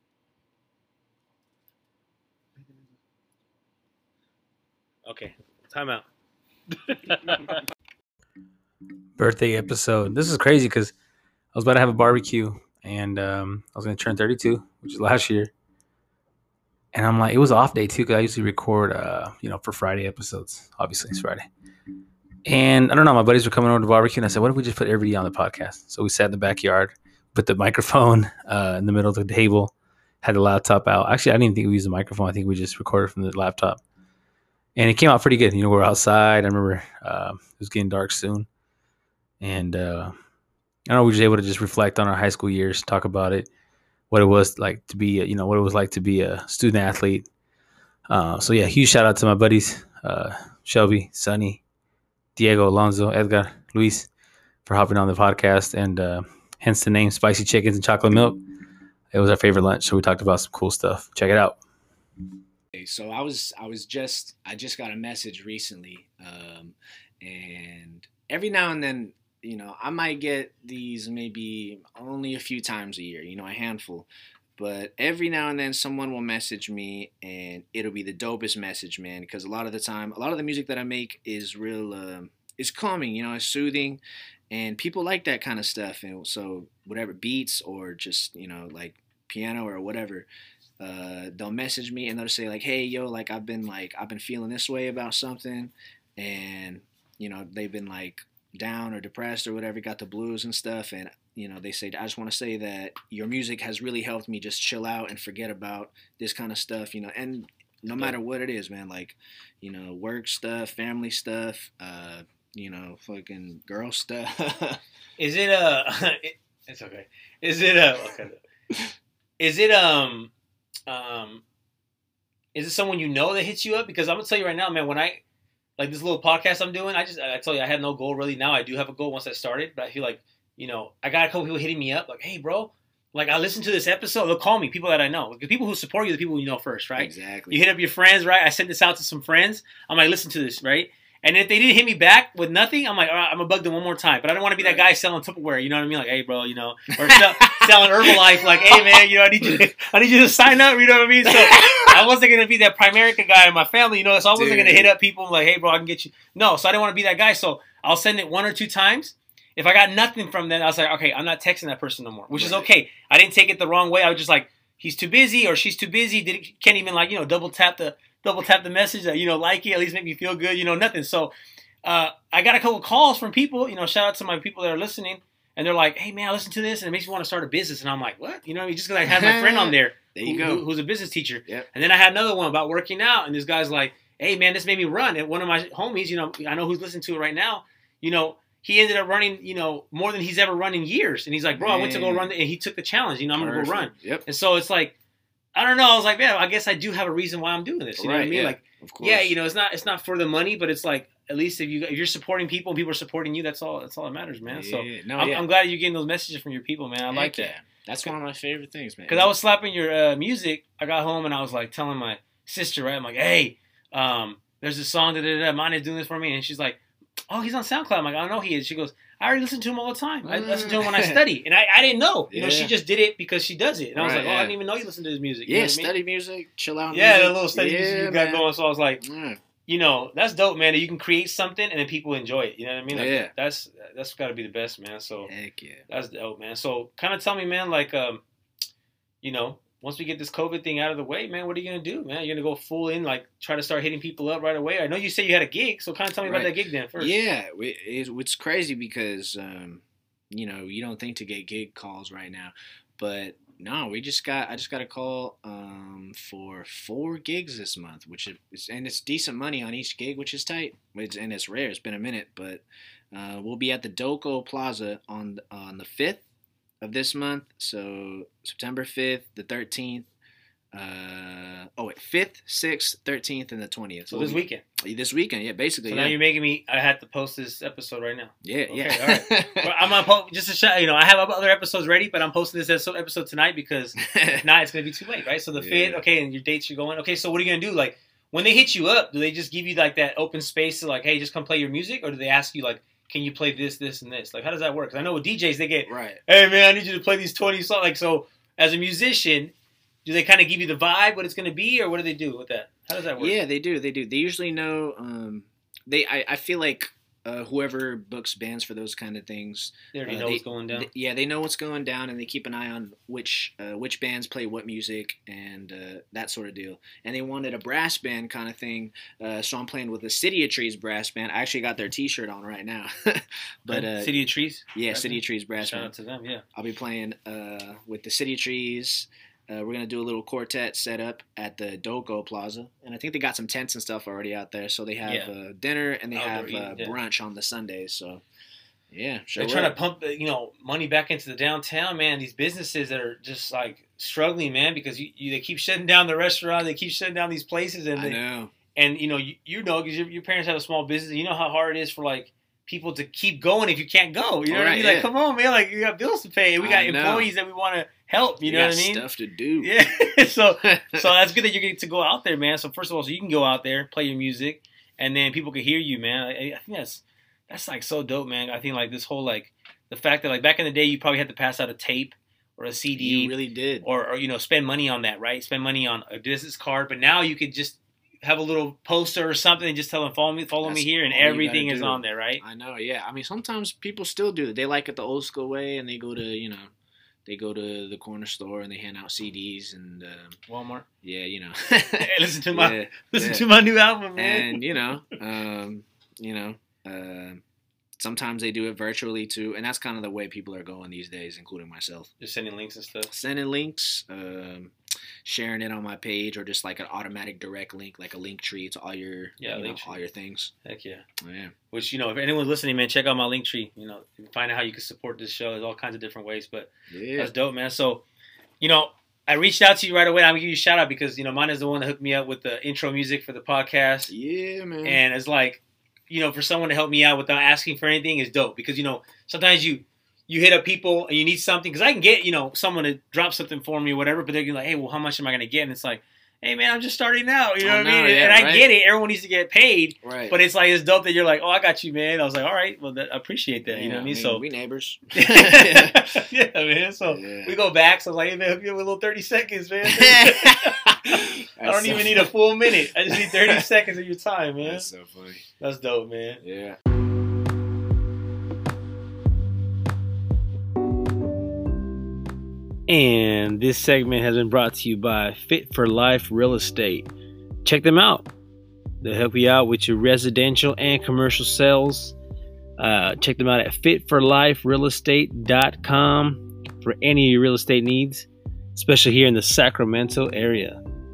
Okay, Time out. Birthday episode. This is crazy because I was about to have a barbecue and um, I was going to turn thirty-two, which is last year. And I'm like, it was off day too because I usually record, uh, you know, for Friday episodes. Obviously, it's Friday. And I don't know, my buddies were coming over to barbecue and I said, what if we just put everybody on the podcast? So we sat in the backyard, put the microphone uh, in the middle of the table, had the laptop out. Actually, I didn't even think we used the microphone. I think we just recorded from the laptop. And it came out pretty good. You know, we're outside. I remember uh, it was getting dark soon. And uh, I don't know, we were just able to just reflect on our high school years, talk about it, what it was like to be, a, you know, what it was like to be a student athlete. Uh, so, yeah, huge shout out to my buddies, uh, Shelby, Sonny, Diego, Alonzo, Edgar, Luis, for hopping on the podcast, and uh, hence the name Spicy Chickens and Chocolate Milk. It was our favorite lunch, so we talked about some cool stuff. Check it out. So I was I was just I just got a message recently, um, and every now and then, you know, I might get these maybe only a few times a year, you know, a handful. But every now and then someone will message me, and it'll be the dopest message, man, because a lot of the time, a lot of the music that I make is real, um, is calming, you know, it's soothing, and people like that kind of stuff. And so whatever beats or just, you know, like piano or whatever, uh, they'll message me and they'll say like, hey, yo, like I've been like, I've been feeling this way about something, and, you know, they've been like down or depressed or whatever, got the blues and stuff, and you know, they say, I just want to say that your music has really helped me just chill out and forget about this kind of stuff, you know, and no matter what it is, man, like, you know, work stuff, family stuff, uh, you know, fucking girl stuff. Is it uh it, it's okay. Is it uh okay. Is it um um is it someone you know that hits you up? Because I'm gonna tell you right now, man, when I like this little podcast I'm doing, I just I tell you I had no goal really. Now I do have a goal once I started, but I feel like, you know, I got a couple people hitting me up like, hey, bro, like I listened to this episode. They'll call me, people that I know. The people who support you are the people you know first, right? Exactly. You hit up your friends, right? I sent this out to some friends. I'm like, listen to this, right? And if they didn't hit me back with nothing, I'm like, all right, I'm going to bug them one more time. But I don't want to be that guy selling Tupperware, you know what I mean? Like, hey, bro, you know, or sell, selling Herbalife, like, hey, man, you know, I need you to, I need you to sign up, you know what I mean? So I wasn't going to be that Primerica guy in my family, you know, so I wasn't going to hit up people like, hey, bro, I can get you. No, so I didn't want to be that guy. So I'll send it one or two times. If I got nothing from them, I was like, okay, I'm not texting that person no more, which right. is okay. I didn't take it the wrong way. I was just like, he's too busy or she's too busy. Didn't, can't even like, you know, double tap the double tap the message that, you know, like it, at least make me feel good, you know, nothing. So uh, I got a couple calls from people, you know, shout out to my people that are listening. And they're like, hey, man, I listen to this and it makes me want to start a business. And I'm like, what? You know, just because I had my friend on there, there you who, go. Who, who's a business teacher. Yep. And then I had another one about working out. And this guy's like, hey, man, this made me run. And one of my homies, you know, I know who's listening to it right now, you know, he ended up running, you know, more than he's ever run in years. And he's like, bro, man. I went to go run, and he took the challenge. You know, I'm going to go run. Yep. And so it's like, I don't know. I was like, man, I guess I do have a reason why I'm doing this. You right, know what I mean? Yeah, like, of course. Yeah, you know, it's not it's not for the money, but it's like, at least if, you, if you're supporting people and people are supporting you, that's all that's all that matters, man. Yeah, so no, I'm, yeah. I'm glad you're getting those messages from your people, man. I Heck like yeah. that. That's one of my favorite things, man. Because I was slapping your uh, music. I got home and I was like telling my sister, right? I'm like, hey, um, there's this song, da da da. Mine is doing this for me. And she's like, oh, he's on SoundCloud. I'm like, I know he is. She goes, I already listen to him all the time. I listen to him when I study. And I, I didn't know. You yeah. know, she just did it because she does it. And I was right, like, oh, yeah. I didn't even know you listen to his music. Yeah, you know what I mean? study music, chill out Yeah, music. the little study yeah, music you got man. going. So I was like, mm. you know, that's dope, man. That you can create something and then people enjoy it. You know what I mean? Like, yeah. That's that's got to be the best, man. So Heck yeah. that's dope, man. So kind of tell me, man, like, um, you know, once we get this COVID thing out of the way, man, what are you going to do, man? You're going to go full in, like, try to start hitting people up right away? I know you said you had a gig, so kind of tell me right. about that gig then first. Yeah, it's, it's crazy because, um, you know, you don't think to get gig calls right now. But, no, we just got, I just got a call um, for four gigs this month, which is, and it's decent money on each gig, which is tight. It's, and it's rare. It's been a minute, but uh, we'll be at the Doco Plaza on, on the fifth. Of this month, so September fifth, the thirteenth, uh, oh wait, fifth, sixth, thirteenth, and the twentieth. So this weekend. This weekend, yeah, basically. So yeah. now you're making me. I had to post this episode right now. Yeah, okay, yeah. All right. Well, I'm gonna post just to show you know I have other episodes ready, but I'm posting this episode tonight because if not, it's gonna be too late, right? So the yeah. fifth, okay, and your dates you're going. Okay, so what are you gonna do? Like when they hit you up, do they just give you like that open space to like, hey, just come play your music, or do they ask you like, can you play this, this, and this? Like, how does that work? Because I know with D Js, they get, right. hey, man, I need you to play these twenty songs. Like, so as a musician, do they kind of give you the vibe, what it's going to be, or what do they do with that? How does that work? Yeah, they do. They do. They usually know, um, they I, I feel like uh, whoever books bands for those kind of things, They already uh, know they- what's going down. th- yeah, they know what's going down, and they keep an eye on which uh, which bands play what music and uh, that sort of deal. And they wanted a brass band kind of thing, uh, so I'm playing with the City of Trees brass band. I actually got their T-shirt on right now, but uh, City of Trees. yeah, Brass City band? of Trees brass Shout band. out to them. Yeah. I'll be playing uh, with the City of Trees. Uh, we're gonna do a little quartet setup at the Doko Plaza, and I think they got some tents and stuff already out there. So they have Yeah. uh, dinner and they Outdoor have eating, uh, yeah. brunch on the Sundays. So yeah, sure. They're trying to pump the, you know, money back into the downtown, man. These businesses that are just like struggling, man, because you, you they keep shutting down the restaurant, they keep shutting down these places, and I they, know. and you know, you, you know, because your, your parents have a small business, you know how hard it is for like people to keep going if you can't go. You know what I Right, mean? yeah. Like, come on, man, like you got bills to pay, and we got I know. employees that we want to help. You We know got what I mean? Stuff to do. Yeah. so so that's good that you get to go out there, man. So first of all, so you can go out there, play your music, and then people can hear you, man. I, I think that's that's like so dope, man. I think like this whole like the fact that like back in the day you probably had to pass out a tape or a C D You really did. or, or you know spend money on that, right? Spend money on a business card, but now you could just have a little poster or something and just tell them follow me, follow That's me here, and all you gotta everything is do. on there, right? I know. Yeah. I mean, sometimes people still do it. They like it the old school way, and they go to you know, they go to the corner store and they hand out C Ds and um, Walmart. yeah, you know. Hey, listen to my Yeah, listen yeah. to my new album, man. and you know, um, you know, uh, sometimes they do it virtually too, and that's kind of the way people are going these days, including myself. Just sending links and stuff. Sending links, um, sharing it on my page, or just like an automatic direct link, like a link tree to all your, Yeah, you know, link tree. all your things. Heck yeah. Oh, yeah. Which, you know, if anyone's listening, man, check out my link tree. You know, find out how you can support this show. There's all kinds of different ways, but Yeah. that's dope, man. So, you know, I reached out to you right away. I'm going to give you a shout out because, you know, mine is the one that hooked me up with the intro music for the podcast. Yeah, man. And it's like, you know, for someone to help me out without asking for anything is dope because, you know, sometimes you you hit up people and you need something because I can get, you know, someone to drop something for me or whatever, but they're like, hey, well, how much am I going to get? And it's like, hey, man, I'm just starting out. You know I what I know, mean? yeah, and I right. get it. Everyone needs to get paid. right. But it's like, it's dope that you're like, oh, I got you, man. I was like, all right, well, that, I appreciate that. You know what I mean? So, we neighbors. yeah, man. So Yeah. we go back. So, like, hey, man, hook me up with a little thirty seconds, man. I don't That's even so need a funny. full minute. I just need thirty seconds of your time, man. That's so funny. That's dope, man. Yeah. And this segment has been brought to you by Fit for Life Real Estate. Check them out. They'll help you out with your residential and commercial sales. Uh, check them out at fit for life real estate dot com for any of your real estate needs, especially here in the Sacramento area.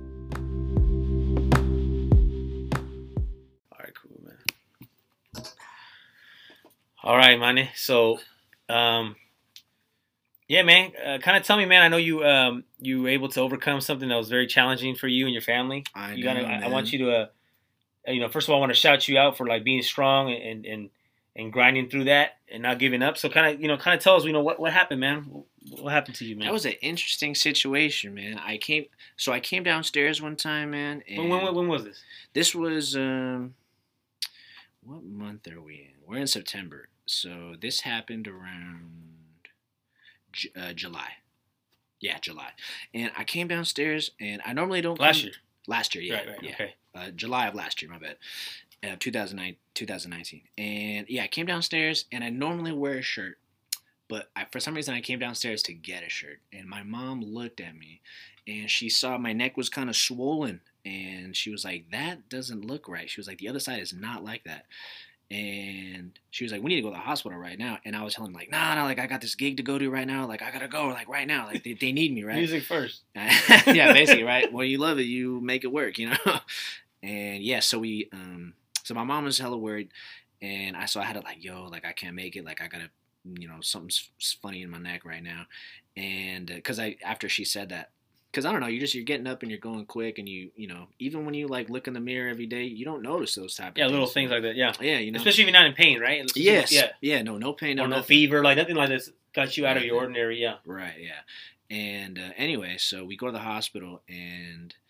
All right, cool, man. All right, man. So, um, yeah, man. Uh, kind of tell me, man. I know you um, you were able to overcome something that was very challenging for you and your family. I You know, gotta. I, I man. want you to, uh, you know, first of all, I want to shout you out for like being strong and and and grinding through that and not giving up. So, kind of, you know, kind of tell us, you know, what what happened, man. What, what happened to you, man? That was an interesting situation, man. I came, so I came downstairs one time, man. And when, when when was this? This was um, what month are we in? We're in September, so this happened around J- uh, July. Yeah, July. And I came downstairs, and I normally don't. Last come- year. Last year, yeah, Right, right, yeah. okay. Uh, July of last year, my bad. Uh, two thousand nine, twenty nineteen. And yeah, I came downstairs, and I normally wear a shirt, but I, for some reason I came downstairs to get a shirt, and my mom looked at me, and she saw my neck was kind of swollen, and she was like, "That doesn't look right." She was like, "The other side is not like that." And she was like, "We need to go to the hospital right now." And I was telling her, like, nah, nah, like, I got this gig to go to right now. Like, I gotta go, like, right now. Like, they, they need me, right? Music first. Yeah, basically, right? When you love it, you make it work, you know? And yeah, so we, um, so my mom was hella worried. And I, so I had to, like, yo, like, I can't make it. Like, I gotta, you know, something's funny in my neck right now. And, uh, cause I, after she said that, cause I don't know, you just, you're getting up and you're going quick, and you, you know, even when you, like, look in the mirror every day, you don't notice those type of Yeah, things. little things like that. Yeah. Yeah, you know? Especially if you're not in pain, right? It's- Yes. Yeah. Yeah. No, no pain. No, Or no nothing. fever, like nothing like this got you out of Right. your ordinary. Yeah. Right. Yeah. And uh, anyway, so we go to the hospital, and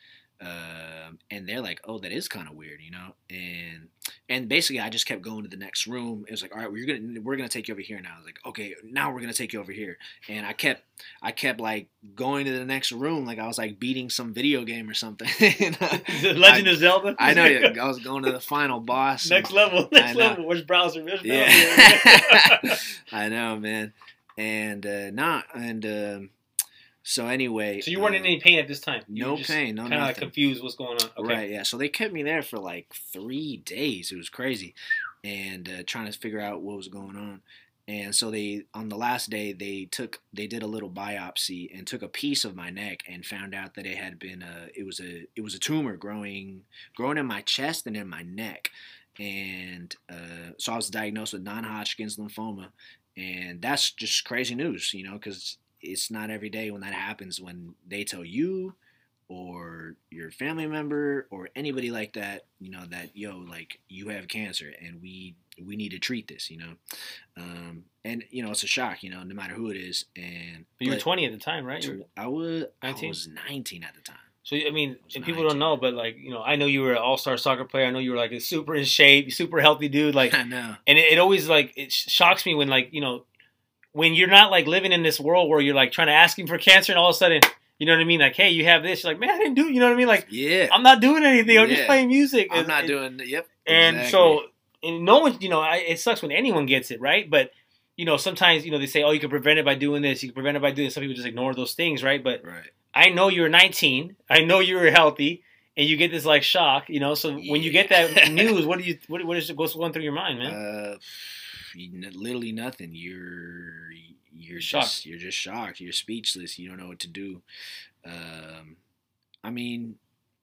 Um, and they're like, oh, that is kind of weird, you know? And and basically I just kept going to the next room. It was like, all right, we're gonna we're gonna take you over here now. I was like, okay, now we're gonna take you over here. And I kept I kept like going to the next room like I was like beating some video game or something. The Legend I, of Zelda? I know, yeah, I was going to the final boss. Next and, level, next level. Which browser? Which yeah. browser? I know, man. And uh not and um so anyway, So you weren't uh, in any pain at this time? You no were just pain, no kind of like nothing. confused what's going on. Okay. Right, yeah. So they kept me there for like three days. It was crazy, and uh, trying to figure out what was going on. And so they, on the last day, they took, they did a little biopsy and took a piece of my neck and found out that it had been a, it was a, it was a tumor growing, growing in my chest and in my neck. And uh, so I was diagnosed with non-Hodgkin's lymphoma, and that's just crazy news, you know, because it's not every day when that happens, when they tell you or your family member or anybody like that, you know, that, yo, like, you have cancer and we we need to treat this, you know. Um, and, you know, it's a shock, you know, no matter who it is. And But you were but twenty at the time, right? You were- I was, I nineteen? was nineteen at the time. So I mean, was and people don't nineteen. know, but like you know, I know you were an all-star soccer player. I know you were like a super in shape, super healthy dude. Like, I know. and it, it always like it sh- shocks me when like you know, when you're not like living in this world where you're like trying to ask him for cancer, and all of a sudden, you know what I mean? Like, hey, you have this. You're like, man, I didn't do. You know what I mean? Like, Yeah. I'm not doing anything. I'm just Yeah. playing music. I'm And- not and- doing, yep. And exactly. so, and no one, you know, I, it sucks when anyone gets it, right? But you know, sometimes you know they say, oh, you can prevent it by doing this. You can prevent it by doing this. Some people just ignore those things, right? But Right. I know you were nineteen. I know you were healthy, and you get this like shock, you know. So when you get that news, what do you what, what is what's going through your mind, man? Uh, literally nothing. You're you're Shocked. just you're just shocked. You're speechless. You don't know what to do. Um, I mean,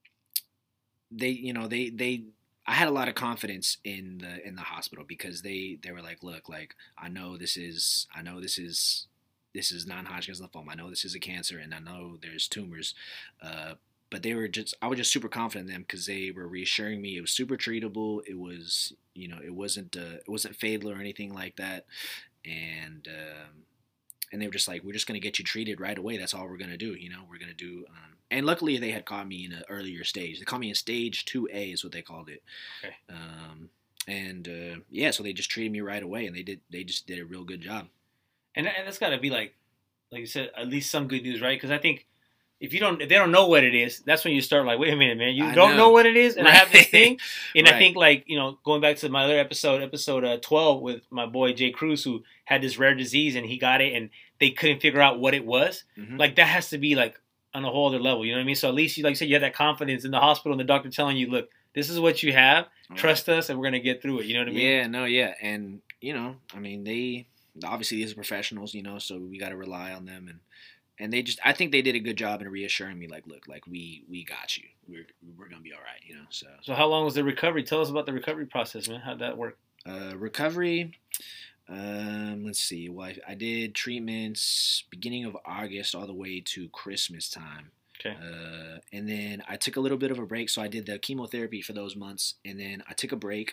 they you know they they. I had a lot of confidence in the in the hospital because they they were like, look, like I know this is I know this is this is non-Hodgkin's lymphoma. I know this is a cancer, and I know there's tumors. Uh, but they were just I was just super confident in them because they were reassuring me it was super treatable. It was you know it wasn't uh, it wasn't fatal or anything like that, and um, and they were just like, we're just gonna get you treated right away. That's all we're gonna do. You know, we're gonna do. Um, and luckily, they had caught me in an earlier stage. They caught me in stage two A, is what they called it. Okay. Um, and uh, yeah, so they just treated me right away, and they did. They just did a real good job. And, and that's got to be like, like you said, at least some good news, right? Because I think if you don't, if they don't know what it is, that's when you start like, wait a minute, man, you I don't know. know. what it is, and I have this thing, and I Right. think like you know, going back to my other episode, episode uh, twelve with my boy Jay Cruz, who had this rare disease and he got it, and they couldn't figure out what it was. Mhm. Like that has to be like on a whole other level, you know what I mean? So at least you, like you said, you have that confidence in the hospital and the doctor telling you, look, this is what you have, trust us, and we're gonna get through it. You know what I mean? Yeah, no, yeah, and you know, I mean, they obviously these are professionals, you know, so we got to rely on them, and and they just, I think they did a good job in reassuring me, like, look, like we we got you, we're we're gonna be all right, you know. So So how long was the recovery? Tell us about the recovery process, man. How'd that work? uh, recovery, um, let's see, well, I, I did treatments beginning of August all the way to Christmas time. Okay. Uh, and then I took a little bit of a break, so I did the chemotherapy for those months, and then I took a break.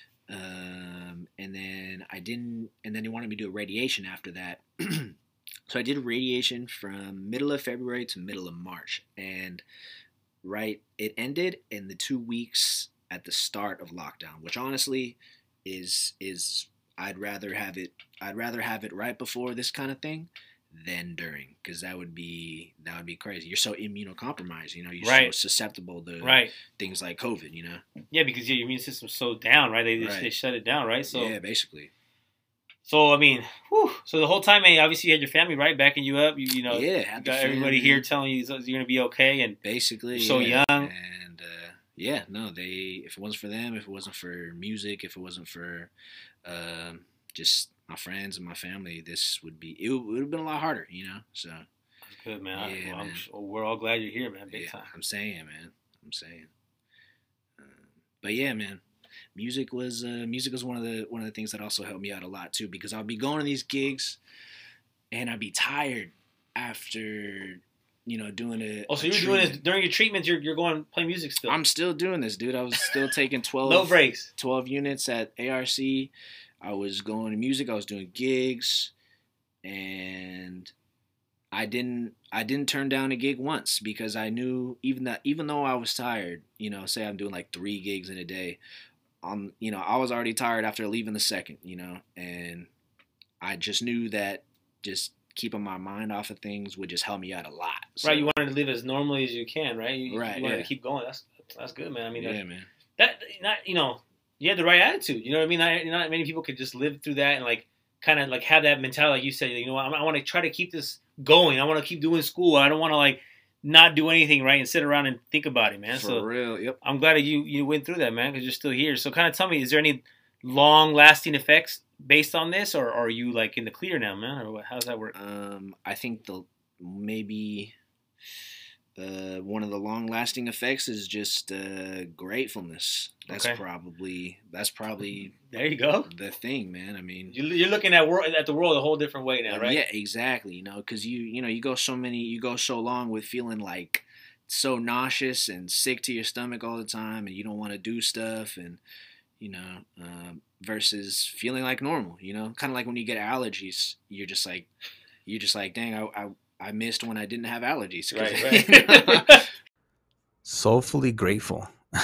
Um, and then I didn't, and then they wanted me to do a radiation after that. So I did radiation from middle of February to middle of March, and right, it ended in the two weeks at the start of lockdown, which honestly is is I'd rather have it I'd rather have it right before this kind of thing than during, because that would be that would be crazy. You're so immunocompromised, you know, you're Right. so susceptible to Right. things like COVID, you know. Yeah, because your immune system's so down, right? They just, Right. they shut it down, right? So yeah, basically. so I mean, whew, so the whole time, man, obviously you had your family right backing you up. You you know, Yeah, you had the got everybody family. here telling you you're gonna be okay, and Basically, You're so yeah. young. and uh, yeah, no, they. If it wasn't for them, if it wasn't for music, if it wasn't for um, just my friends and my family, this would be. It would have been a lot harder, you know. So that's good, man. I- Yeah, well, I'm man. sure we're all glad you're here, man. Big yeah, time. I'm saying, man, I'm saying. Uh, but yeah, man, music was uh, music was one of the one of the things that also helped me out a lot too, because I'll be going to these gigs, and I'd be tired after. You know, doing it. Oh, so you're doing this during your treatments? You're you're going to play music still? I'm still doing this, dude. I was still taking twelve no breaks. twelve units at A R C. I was going to music. I was doing gigs, and I didn't I didn't turn down a gig once because I knew even that even though I was tired, you know, say I'm doing like three gigs in a day, um, you know, I was already tired after leaving the second, you know, and I just knew that just keeping my mind off of things would just help me out a lot. So, right, you wanted to live as normally as you can, right? You, right, you wanted yeah. to keep going. That's that's good, man. I mean, yeah, that, man. That not you know, you had the right attitude. You know what I mean? Not, not many people could just live through that and like kind of like have that mentality. Like you said, you know, I, I want to try to keep this going. I want to keep doing school. I don't want to like not do anything, right, and sit around and think about it, man. For so real, yep. I'm glad that you you went through that, man, because you're still here. So kind of tell me, is there any long lasting effects based on this, or, or are you like in the clear now, man, or what, how does that work? Um, I think the maybe uh, one of the long lasting effects is just uh, gratefulness. That's Okay. probably that's probably There you go. the thing, man. I mean, You- You're looking at world at the world a whole different way now, right? yeah, exactly. You know, because you you know you go so many you go so long with feeling like so nauseous and sick to your stomach all the time, and you don't want to do stuff, and you know, um, versus feeling like normal. You know, kind of like when you get allergies, you're just like you're just like, dang, I I, I missed when I didn't have allergies. 'Cause- Right, right. Soulfully grateful.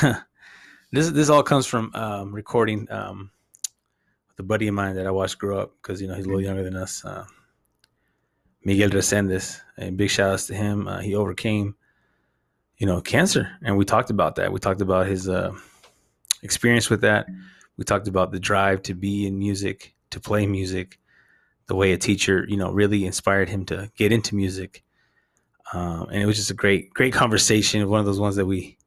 this this all comes from um, recording um, with a buddy of mine that I watched grow up because you know he's a little younger than us. Uh, Miguel Resendes, and big shout outs to him. Uh, he overcame, you know, cancer, and we talked about that. We talked about his uh, experience with that. We talked about the drive to be in music, to play music, the way a teacher, you know, really inspired him to get into music. Um, and it was just a great, great conversation. One of those ones that we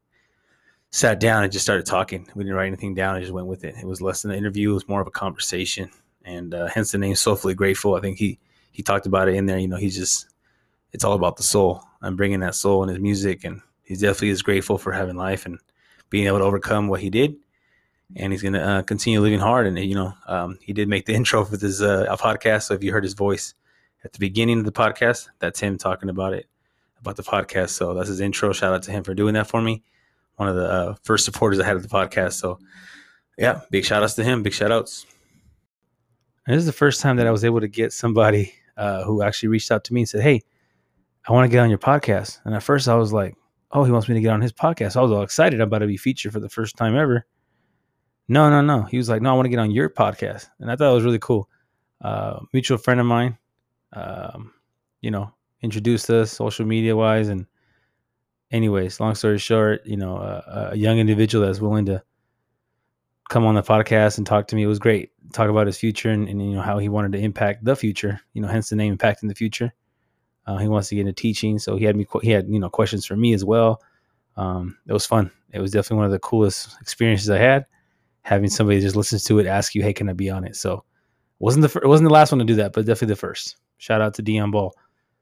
sat down and just started talking. We didn't write anything down. I just went with it. It was less than an interview. It was more of a conversation. And uh, hence the name Soulfully Grateful. I think he, he talked about it in there. You know, he's just, it's all about the soul. I'm bringing that soul in his music. And he definitely is grateful for having life and being able to overcome what he did. And he's going to uh, continue living hard. And, you know, um, he did make the intro for this uh, podcast. So if you heard his voice at the beginning of the podcast, that's him talking about it, about the podcast. So that's his intro. Shout out to him for doing that for me. One of the uh, first supporters I had of the podcast. So, yeah, big shout outs to him. Big shout outs. And this is the first time that I was able to get somebody uh, who actually reached out to me and said, hey, I want to get on your podcast. And at first I was like, oh, he wants me to get on his podcast. So I was all excited. I'm about to be featured for the first time ever. No, no, no. He was like, no, I want to get on your podcast. And I thought it was really cool. Uh, mutual friend of mine, um, you know, introduced us social media wise. And anyways, long story short, you know, uh, a young individual that's willing to come on the podcast and talk to me. It was great. Talk about his future and, and you know, how he wanted to impact the future, you know, hence the name Impacting the Future. Uh, he wants to get into teaching. So he had me, he had, you know, questions for me as well. Um, it was fun. It was definitely one of the coolest experiences I had. Having somebody just listens to it, ask you, hey, can I be on it? So wasn't the, fir- it wasn't the last one to do that, but definitely the first. Shout out to Dion Ball.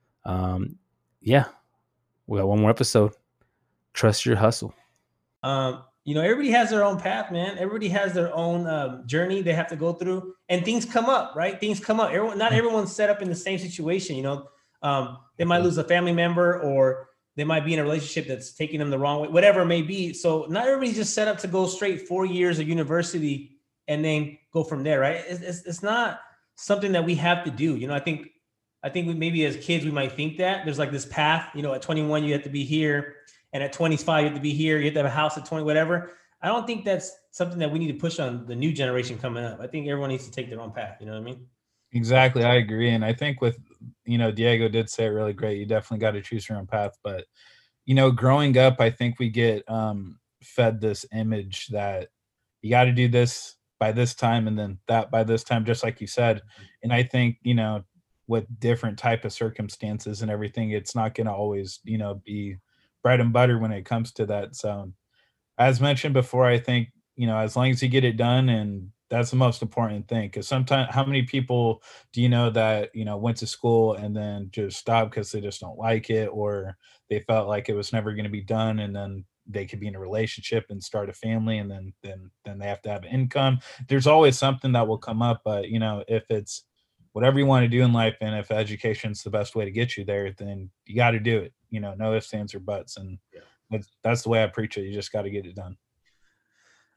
Um, yeah, we got one more episode. Trust your hustle. Um, you know, everybody has their own path, man. Everybody has their own um, journey they have to go through, and things come up, right? Things come up. Everyone, not everyone's set up in the same situation. You know, um, they might lose a family member, or they might be in a relationship that's taking them the wrong way, whatever it may be. So not everybody's just set up to go straight four years of university and then go from there, right? It's, it's, it's not something that we have to do. You know, I think, I think we, maybe as kids, we might think that there's like this path, you know, at twenty-one, you have to be here. And at twenty-five, you have to be here. You have to have a house at twenty, whatever. I don't think that's something that we need to push on the new generation coming up. I think everyone needs to take their own path. You know what I mean? Exactly. I agree. And I think with, you know, Diego did say it really great. You definitely got to choose your own path. But, you know, growing up, I think we get um, fed this image that you got to do this by this time and then that by this time, just like you said. And I think, you know, with different type of circumstances and everything, it's not going to always, you know, be bread and butter when it comes to that. So as mentioned before, I think, you know, as long as you get it done, and that's the most important thing. Because sometimes, how many people do you know that, you know, went to school and then just stopped because they just don't like it, or they felt like it was never going to be done, and then they could be in a relationship and start a family, and then then then they have to have income. There's always something that will come up. But, you know, if it's whatever you want to do in life, and if education's the best way to get you there, then you got to do it. You know, no ifs, ands, or buts. And yeah. that's, that's the way I preach it. You just got to get it done.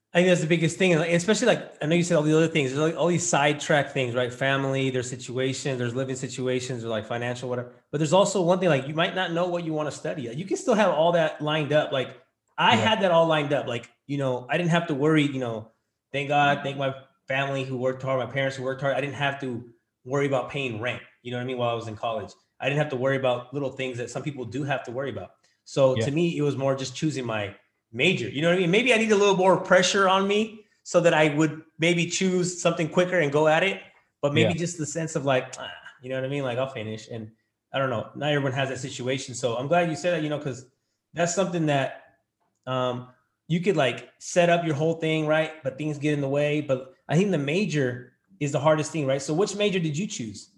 I think that's the biggest thing, and like, especially like I know you said all the other things. There's like all these sidetrack things, right? Family, there's situations, there's living situations, or like financial, whatever. But there's also one thing like you might not know what you want to study. You can still have all that lined up. Like I Yeah. had that all lined up. Like you know, I didn't have to worry. You know, thank God, thank my family who worked hard, my parents who worked hard. I didn't have to worry about paying rent. You know what I mean? While I was in college, I didn't have to worry about little things that some people do have to worry about. So Yeah. to me, it was more just choosing my major. You know what I mean? Maybe I need a little more pressure on me so that I would maybe choose something quicker and go at it. But maybe Yeah. just the sense of like, ah, you know what I mean? Like I'll finish. And I don't know. Not everyone has that situation. So I'm glad you said that, you know, because that's something that um, you could like set up your whole thing, right? But things get in the way. But I think the major is the hardest thing, right? So which major did you choose?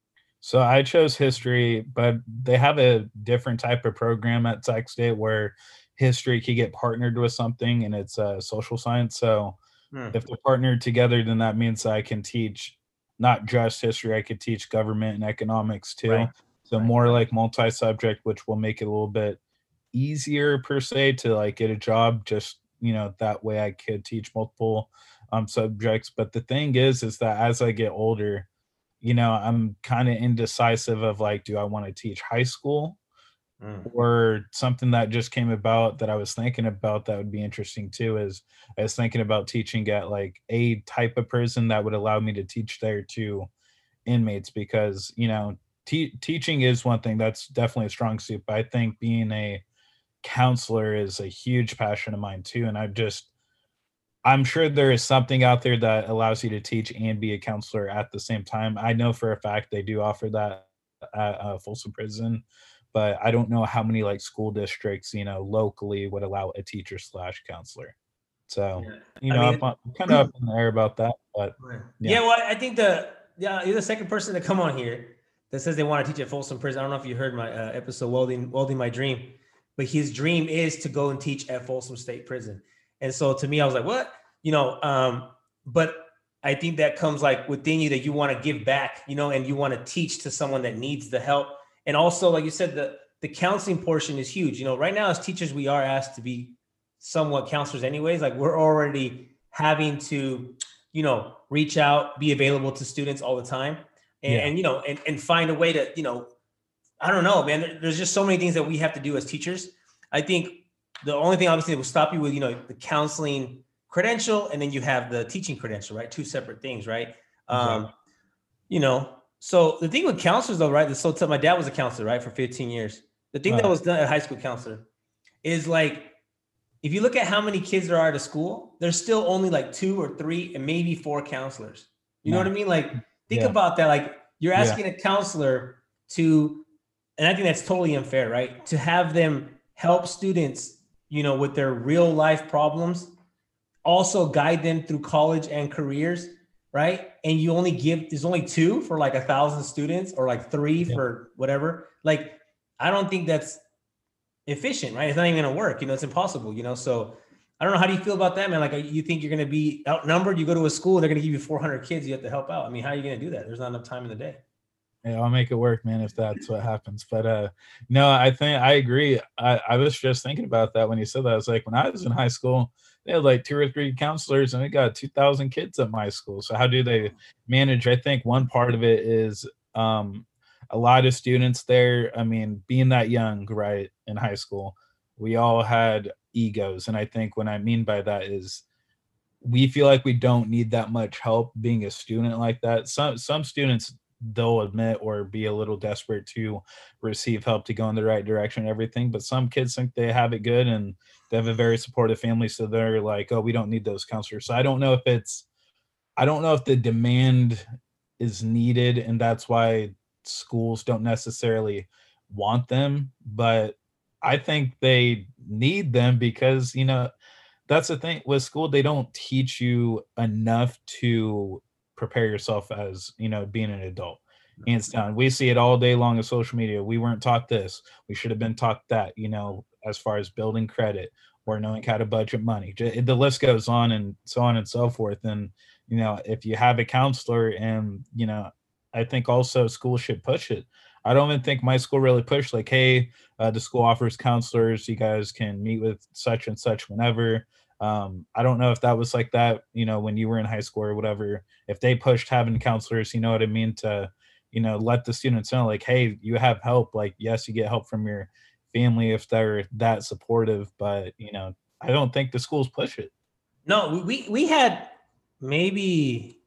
So I chose history, but they have a different type of program at Sac State where history can get partnered with something, and it's uh, social science. So Hmm. if they're partnered together, then that means I can teach not just history, I could teach government and economics too. Right. So Right. more like multi-subject, which will make it a little bit easier per se to like get a job. Just, you know, that way I could teach multiple um subjects. But the thing is, is that as I get older, you know, I'm kind of indecisive of like, do I want to teach high school Mm. or something that just came about that I was thinking about that would be interesting too is I was thinking about teaching at like a type of prison that would allow me to teach there to inmates because, you know, te- teaching is one thing that's definitely a strong suit, but I think being a counselor is a huge passion of mine too. And I just, I'm sure there is something out there that allows you to teach and be a counselor at the same time. I know for a fact they do offer that at uh, Folsom Prison, but I don't know how many like school districts, you know, locally would allow a teacher slash counselor. So, Yeah. you I know, mean, I'm kind of up in the air about that, but Right. yeah. Yeah, well, I think the yeah, you're the second person to come on here that says they want to teach at Folsom Prison. I don't know if you heard my uh, episode welding welding my dream, but his dream is to go and teach at Folsom State Prison. And so to me, I was like, what? You know, um, but I think that comes like within you that you want to give back, you know, and you want to teach to someone that needs the help. And also, like you said, the the counseling portion is huge. You know, right now as teachers, we are asked to be somewhat counselors anyways. Like we're already having to, you know, reach out, be available to students all the time, and, Yeah. and you know, and, and find a way to, you know, I don't know, man. There- There's just so many things that we have to do as teachers. I think the only thing obviously that will stop you with, you know, the counseling credential, and then you have the teaching credential, right? Two separate things, right? Um, Exactly. you know, so the thing with counselors though, right? So tough. My dad was a counselor, right, for fifteen years. The thing that Uh, was done at high school counselor is like, if you look at how many kids there are at a school, there's still only like two or three and maybe four counselors. You know what I Nice. mean? Like, think Yeah. about that. Like, you're Yeah. asking a counselor to, and I think that's totally unfair, right? To have them help students, you know, with their real life problems, also guide them through college and careers, right? And you only give, there's only two for like a thousand students or like three Yeah. for whatever. Like, I don't think that's efficient, right? It's not even gonna work, you know, it's impossible, you know. So I don't know. How do you feel about that, man? Like, you think you're gonna be outnumbered? You go to a school, they're gonna give you four hundred kids, you have to help out. I mean, how are you gonna do that? There's not enough time in the day. Yeah, I'll make it work, man, if that's what happens. But uh no, I think I agree. I, I was just thinking about that when you said that. I was like, when I was in high school, they had like two or three counselors and we got two thousand kids at my school. So how do they manage? I think one part of it is um a lot of students there. I mean, being that young, right, in high school, we all had egos. And I think what I mean by that is we feel like we don't need that much help being a student like that. Some some students they'll admit or be a little desperate to receive help to go in the right direction and everything. But some kids think they have it good and they have a very supportive family. So they're like, oh, we don't need those counselors. So I don't know if it's I don't know if the demand is needed and that's why schools don't necessarily want them, but I think they need them because, you know, that's the thing with school, they don't teach you enough to prepare yourself as, you know, being an adult. Hands down. We see it all day long on social media. We weren't taught this. We should have been taught that, you know, as far as building credit or knowing how to budget money. J- The list goes on and so on and so forth. And, you know, if you have a counselor and, you know, I think also school should push it. I don't even think my school really pushed like, hey, uh, the school offers counselors. You guys can meet with such and such whenever. Um, I don't know if that was like that, you know, when you were in high school or whatever, if they pushed having counselors, you know what I mean, to, you know, let the students know like, hey, you have help. Like, yes, you get help from your family if they're that supportive, but, you know, I don't think the schools push it. No, we, we, we had maybe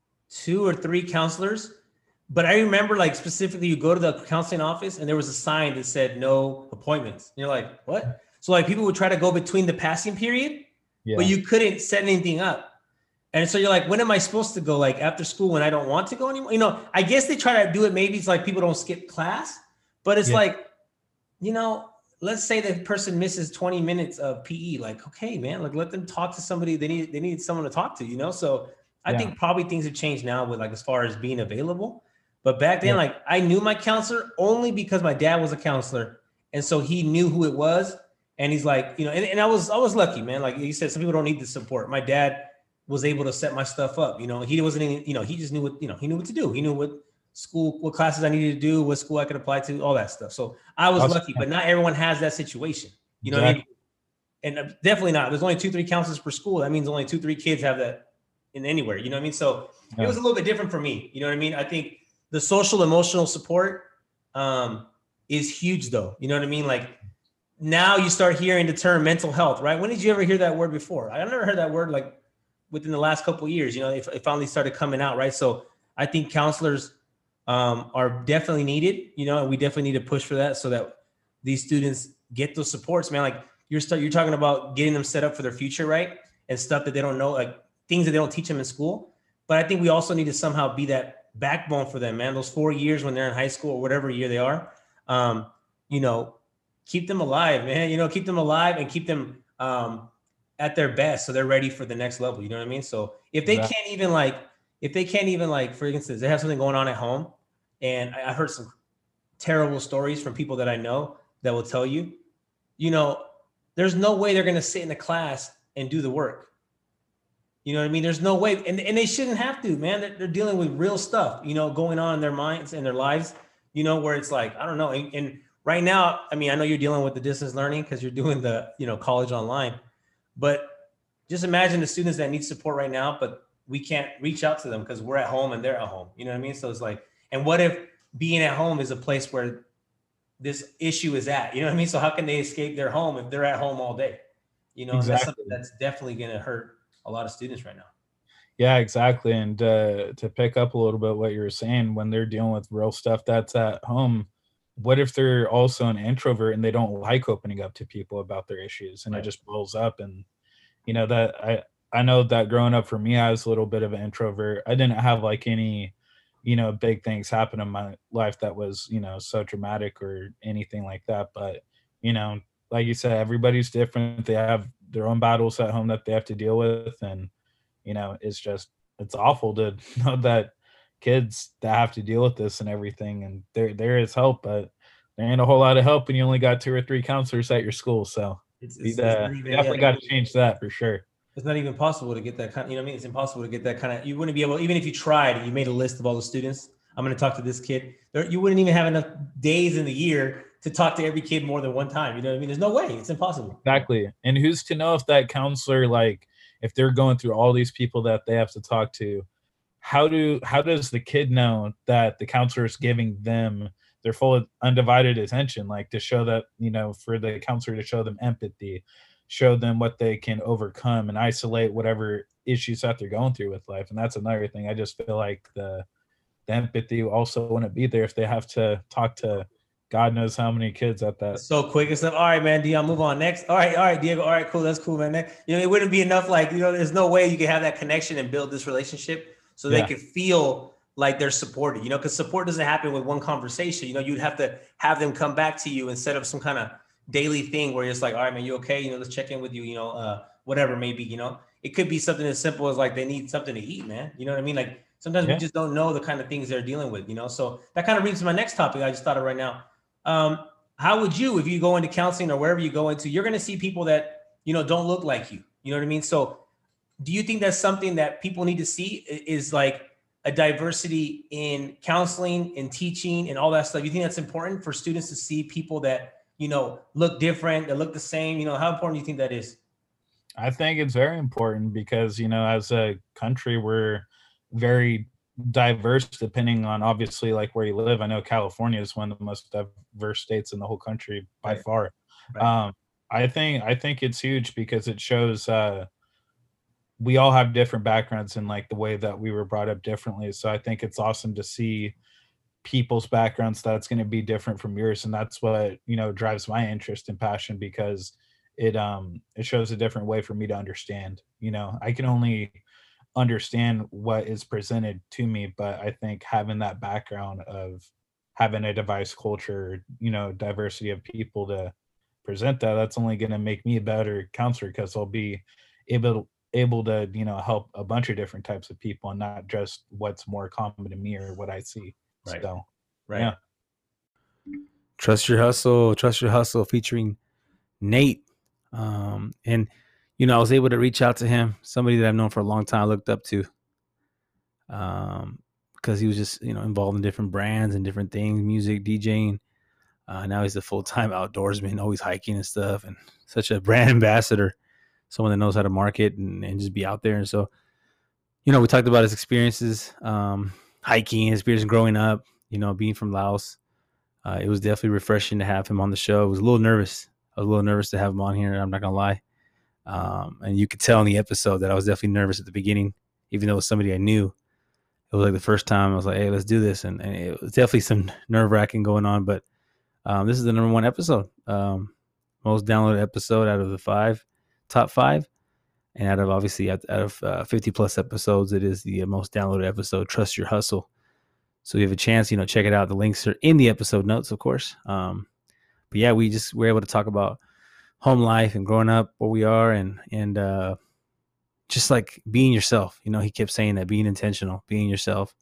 two or three counselors, but I remember like specifically you go to the counseling office and there was a sign that said no appointments. And you're like, what? So like people would try to go between the passing period, yeah. but you couldn't set anything up. And so you're like, when am I supposed to go? Like after school when I don't want to go anymore? You know, I guess they try to do it. Maybe it's like people don't skip class, but it's yeah. like, you know, let's say the person misses twenty minutes of P E. Like, okay, man, like let them talk to somebody. They need, they need someone to talk to, you know? So I yeah. think probably things have changed now with like, as far as being available. But back then, yeah. like I knew my counselor only because my dad was a counselor. And so he knew who it was. And he's like, you know, and, and I was, I was lucky, man. Like you said, some people don't need the support. My dad was able to set my stuff up. You know, he wasn't, any, you know, he just knew what, you know, he knew what to do. He knew what school, what classes I needed to do, what school I could apply to, all that stuff. So I was awesome. lucky, but not everyone has that situation. You know exactly. what I mean? And definitely not. There's only two, three counselors per school. That means only two, three kids have that in anywhere. You know what I mean? So yeah. it was a little bit different for me. You know what I mean? I think the social emotional support um, is huge though. You know what I mean? Like now you start hearing the term mental health, right? When did you ever hear that word before? I never heard that word like within the last couple of years. You know, it, it finally started coming out, right? So I think counselors um, are definitely needed, you know, and we definitely need to push for that so that these students get those supports, man. Like you're st- you're talking about getting them set up for their future, right? And stuff that they don't know, like things that they don't teach them in school. But I think we also need to somehow be that backbone for them, man. Those four years when they're in high school or whatever year they are, um, you know, keep them alive, man. You know, keep them alive and keep them um, at their best so they're ready for the next level. You know what I mean? So if they yeah. can't even like, if they can't even like, for instance, they have something going on at home, and I, I heard some terrible stories from people that I know that will tell you, you know, there's no way they're going to sit in a class and do the work. You know what I mean? There's no way. And, and they shouldn't have to, man. They're, they're dealing with real stuff, you know, going on in their minds and their lives, you know, where it's like, I don't know. And, and right now, I mean, I know you're dealing with the distance learning because you're doing the, you know, college online, but just imagine the students that need support right now, but we can't reach out to them because we're at home and they're at home. You know what I mean? So it's like, and what if being at home is a place where this issue is at? You know what I mean? So how can they escape their home if they're at home all day? You know, exactly. That's something that's definitely going to hurt a lot of students right now. Yeah, exactly. And uh, to pick up a little bit what you were saying, when they're dealing with real stuff that's at home, what if they're also an introvert and they don't like opening up to people about their issues, and right. it just blows up? And, you know, that I, I know that growing up for me, I was a little bit of an introvert. I didn't have like any, you know, big things happen in my life that was, you know, so dramatic or anything like that. But, you know, like you said, everybody's different. They have their own battles at home that they have to deal with. And, you know, it's just, it's awful to know that kids that have to deal with this and everything. And there, there is help, but there ain't a whole lot of help when you only got two or three counselors at your school. So it's, it's, uh, it's even, definitely yeah, got to change that for sure. It's not even possible to get that kind of, you know what I mean? It's impossible to get that kind of, you wouldn't be able, even if you tried and you made a list of all the students, I'm going to talk to this kid, there, you wouldn't even have enough days in the year to talk to every kid more than one time. You know what I mean? There's no way. It's impossible. Exactly. And who's to know if that counselor, like, if they're going through all these people that they have to talk to, how do, how does the kid know that the counselor is giving them their full undivided attention? Like, to show that, you know, for the counselor to show them empathy, show them what they can overcome and isolate whatever issues that they're going through with life. And that's another thing. I just feel like the, the empathy also wouldn't be there if they have to talk to God knows how many kids at that. So quick and stuff. All right, man, Dion, move on next. All right, all right, Diego. All right, cool. That's cool, man. Next. You know, it wouldn't be enough. Like, you know, there's no way you can have that connection and build this relationship so they yeah. can feel like they're supported, you know, because support doesn't happen with one conversation. You know, you'd have to have them come back to you instead of some kind of daily thing where it's like, all right, man, you okay? You know, let's check in with you, you know, uh, whatever, maybe, you know, it could be something as simple as like, they need something to eat, man. You know what I mean? Like sometimes yeah. we just don't know the kind of things they're dealing with, you know? So that kind of brings to my next topic. I just thought of right now. Um, how would you, if you go into counseling or wherever you go into, you're going to see people that, you know, don't look like you, you know what I mean? So do you think that's something that people need to see is like a diversity in counseling and teaching and all that stuff? You think that's important for students to see people that, you know, look different, that look the same? You know, how important do you think that is? I think it's very important because, you know, as a country, we're very diverse depending on obviously like where you live. I know California is one of the most diverse states in the whole country by Right. far. Right. Um, I think I think it's huge because it shows uh, we all have different backgrounds and like the way that we were brought up differently. So I think it's awesome to see people's backgrounds that's going to be different from yours, and that's what, you know, drives my interest and passion because it um it shows a different way for me to understand. You know, I can only understand what is presented to me, but I think having that background of having a diverse culture, you know, diversity of people to present that, that's only going to make me a better counselor because I'll be able able to, you know, help a bunch of different types of people and not just what's more common to me or what I see. Right. So Right. yeah. Trust Your Hustle, Trust Your Hustle featuring Nate. Um, and, you know, I was able to reach out to him, somebody that I've known for a long time, looked up to, um, because he was just, you know, involved in different brands and different things, music, DJing. Uh, now he's a full-time outdoorsman, always hiking and stuff, and such a brand ambassador, someone that knows how to market and, and just be out there. And so, you know, we talked about his experiences, um, hiking, his experience growing up, you know, being from Laos. Uh, it was definitely refreshing to have him on the show. I was a little nervous. I was a little nervous to have him on here. I'm not going to lie. Um, and you could tell in the episode that I was definitely nervous at the beginning, even though it was somebody I knew. It was like the first time I was like, hey, let's do this. And, and it was definitely some nerve wracking going on. But um, this is the number one episode, um, most downloaded episode out of the five, top five. And out of obviously out, out of uh, fifty plus episodes, it is the most downloaded episode, Trust Your Hustle. So you have a chance, you know, check it out. The links are in the episode notes, of course. Um, but yeah, we just were able to talk about home life and growing up where we are and, and uh, just like being yourself. You know, he kept saying that, being intentional, being yourself,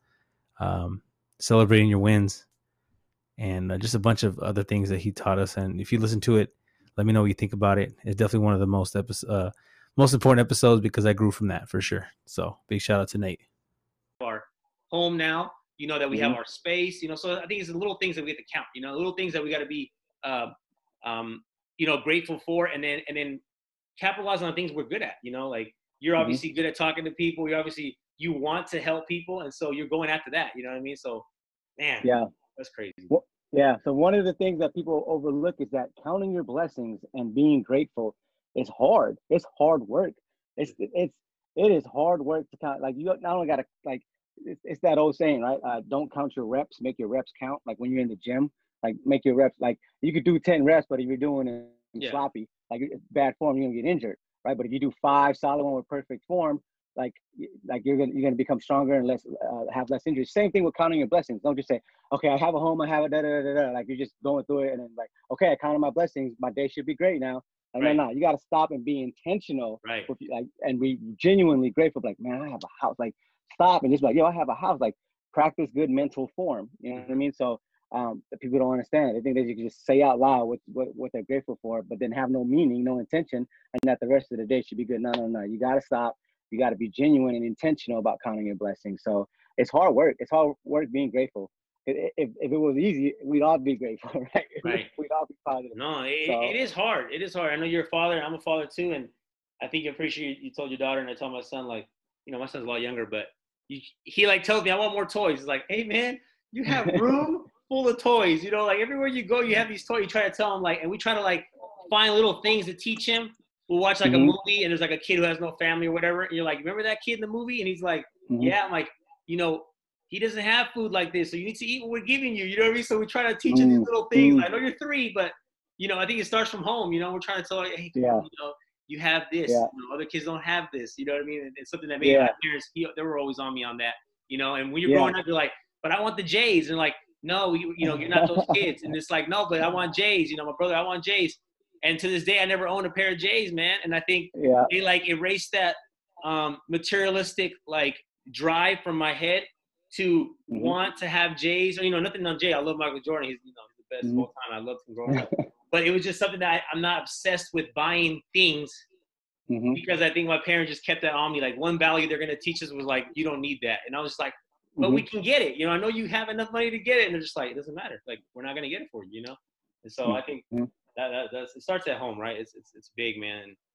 um, celebrating your wins, and uh, just a bunch of other things that he taught us. And if you listen to it, let me know what you think about it. It's definitely one of the most epi- uh, most important episodes because I grew from that for sure. So big shout out to Nate. Our home now, you know, that we Mm-hmm. have our space, you know, so I think it's the little things that we have to count, you know, little things that we got to be, uh, um, you know, grateful for, and then, and then capitalize on things we're good at, you know, like you're Mhm. obviously good at talking to people. You're obviously, you want to help people. And so you're going after that, you know what I mean? So, man, Yeah. that's crazy. Well, yeah. So one of the things that people overlook is that counting your blessings and being grateful is hard. It's hard work. It's it's it is hard work to count. Like you not only gotta like it's, it's that old saying, right? Uh, don't count your reps, make your reps count. Like when you're in the gym, like make your reps. Like you could do ten reps, but if you're doing it Yeah. sloppy, like it's bad form, you're gonna get injured, right? But if you do five solid one with perfect form, like like you're gonna you're gonna become stronger and less uh, have less injuries. Same thing with counting your blessings. Don't just say, okay, I have a home, I have a da da da da. Like you're just going through it and then like, okay, I counted my blessings, my day should be great now. Like Right. no, no, you got to stop and be intentional, Right. with, like, and be genuinely grateful. Like, man, I have a house. Like, stop and just be like, yo, I have a house. Like, practice good mental form. You know what I mean? So, um, people don't understand. They think that you can just say out loud what, what what they're grateful for, but then have no meaning, no intention, and that the rest of the day should be good. No, no, no. You got to stop. You got to be genuine and intentional about counting your blessings. So it's hard work. It's hard work being grateful. If, if, if it was easy, we'd all be grateful, right? Right. We'd all be positive. No, it, So- it is hard. It is hard. I know you're a father. I'm a father too. And I think you're pretty sure you, you told your daughter, and I told my son, like, you know, my son's a lot younger, but you, he like tells me, I want more toys. He's like, hey man, you have room full of toys. You know, like everywhere you go, you have these toys. You try to tell him like, and we try to like find little things to teach him. We'll watch like Mhm. a movie and there's like a kid who has no family or whatever. And you're like, remember that kid in the movie? And he's like, Mhm. yeah. I'm like, you know, he doesn't have food like this, so you need to eat what we're giving you. You know what I mean? So we try to teach him these Mm, little things. mm. I know you're three, but you know, I think it starts from home. You know, we're trying to tell you, hey, Yeah. you know, you have this. Yeah. You know, other kids don't have this. You know what I mean? And it's something that maybe Yeah. my parents, he, they were always on me on that. You know, and when you're Yeah. growing up, you're like, but I want the J's, and like, no, you, you know, you're not those kids. And it's like, no, but I want J's. You know, my brother, I want J's. And to this day, I never owned a pair of J's, man. And I think Yeah. they like erased that um, materialistic like drive from my head to Mhm. want to have J's. Or, you know, nothing on Jay. I love Michael Jordan. He's, you know, he's the best of Mhm. all time. I loved him growing up. But it was just something that I, I'm not obsessed with buying things Mhm. because I think my parents just kept that on me. Like one value they're going to teach us was like, you don't need that. And I was just like, but we Mhm. can get it. You know, I know you have enough money to get it. And they're just like, it doesn't matter. Like, we're not going to get it for you, you know? And so I think Mhm. that, that that's, it starts at home, right? It's, it's, it's big, man.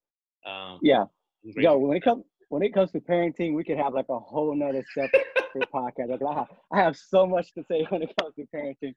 Um, Yeah. I'm Yo, grateful. when it comes when it comes to parenting, we could have like a whole nother separate podcast. Like, I have, I have so much to say when it comes to parenting.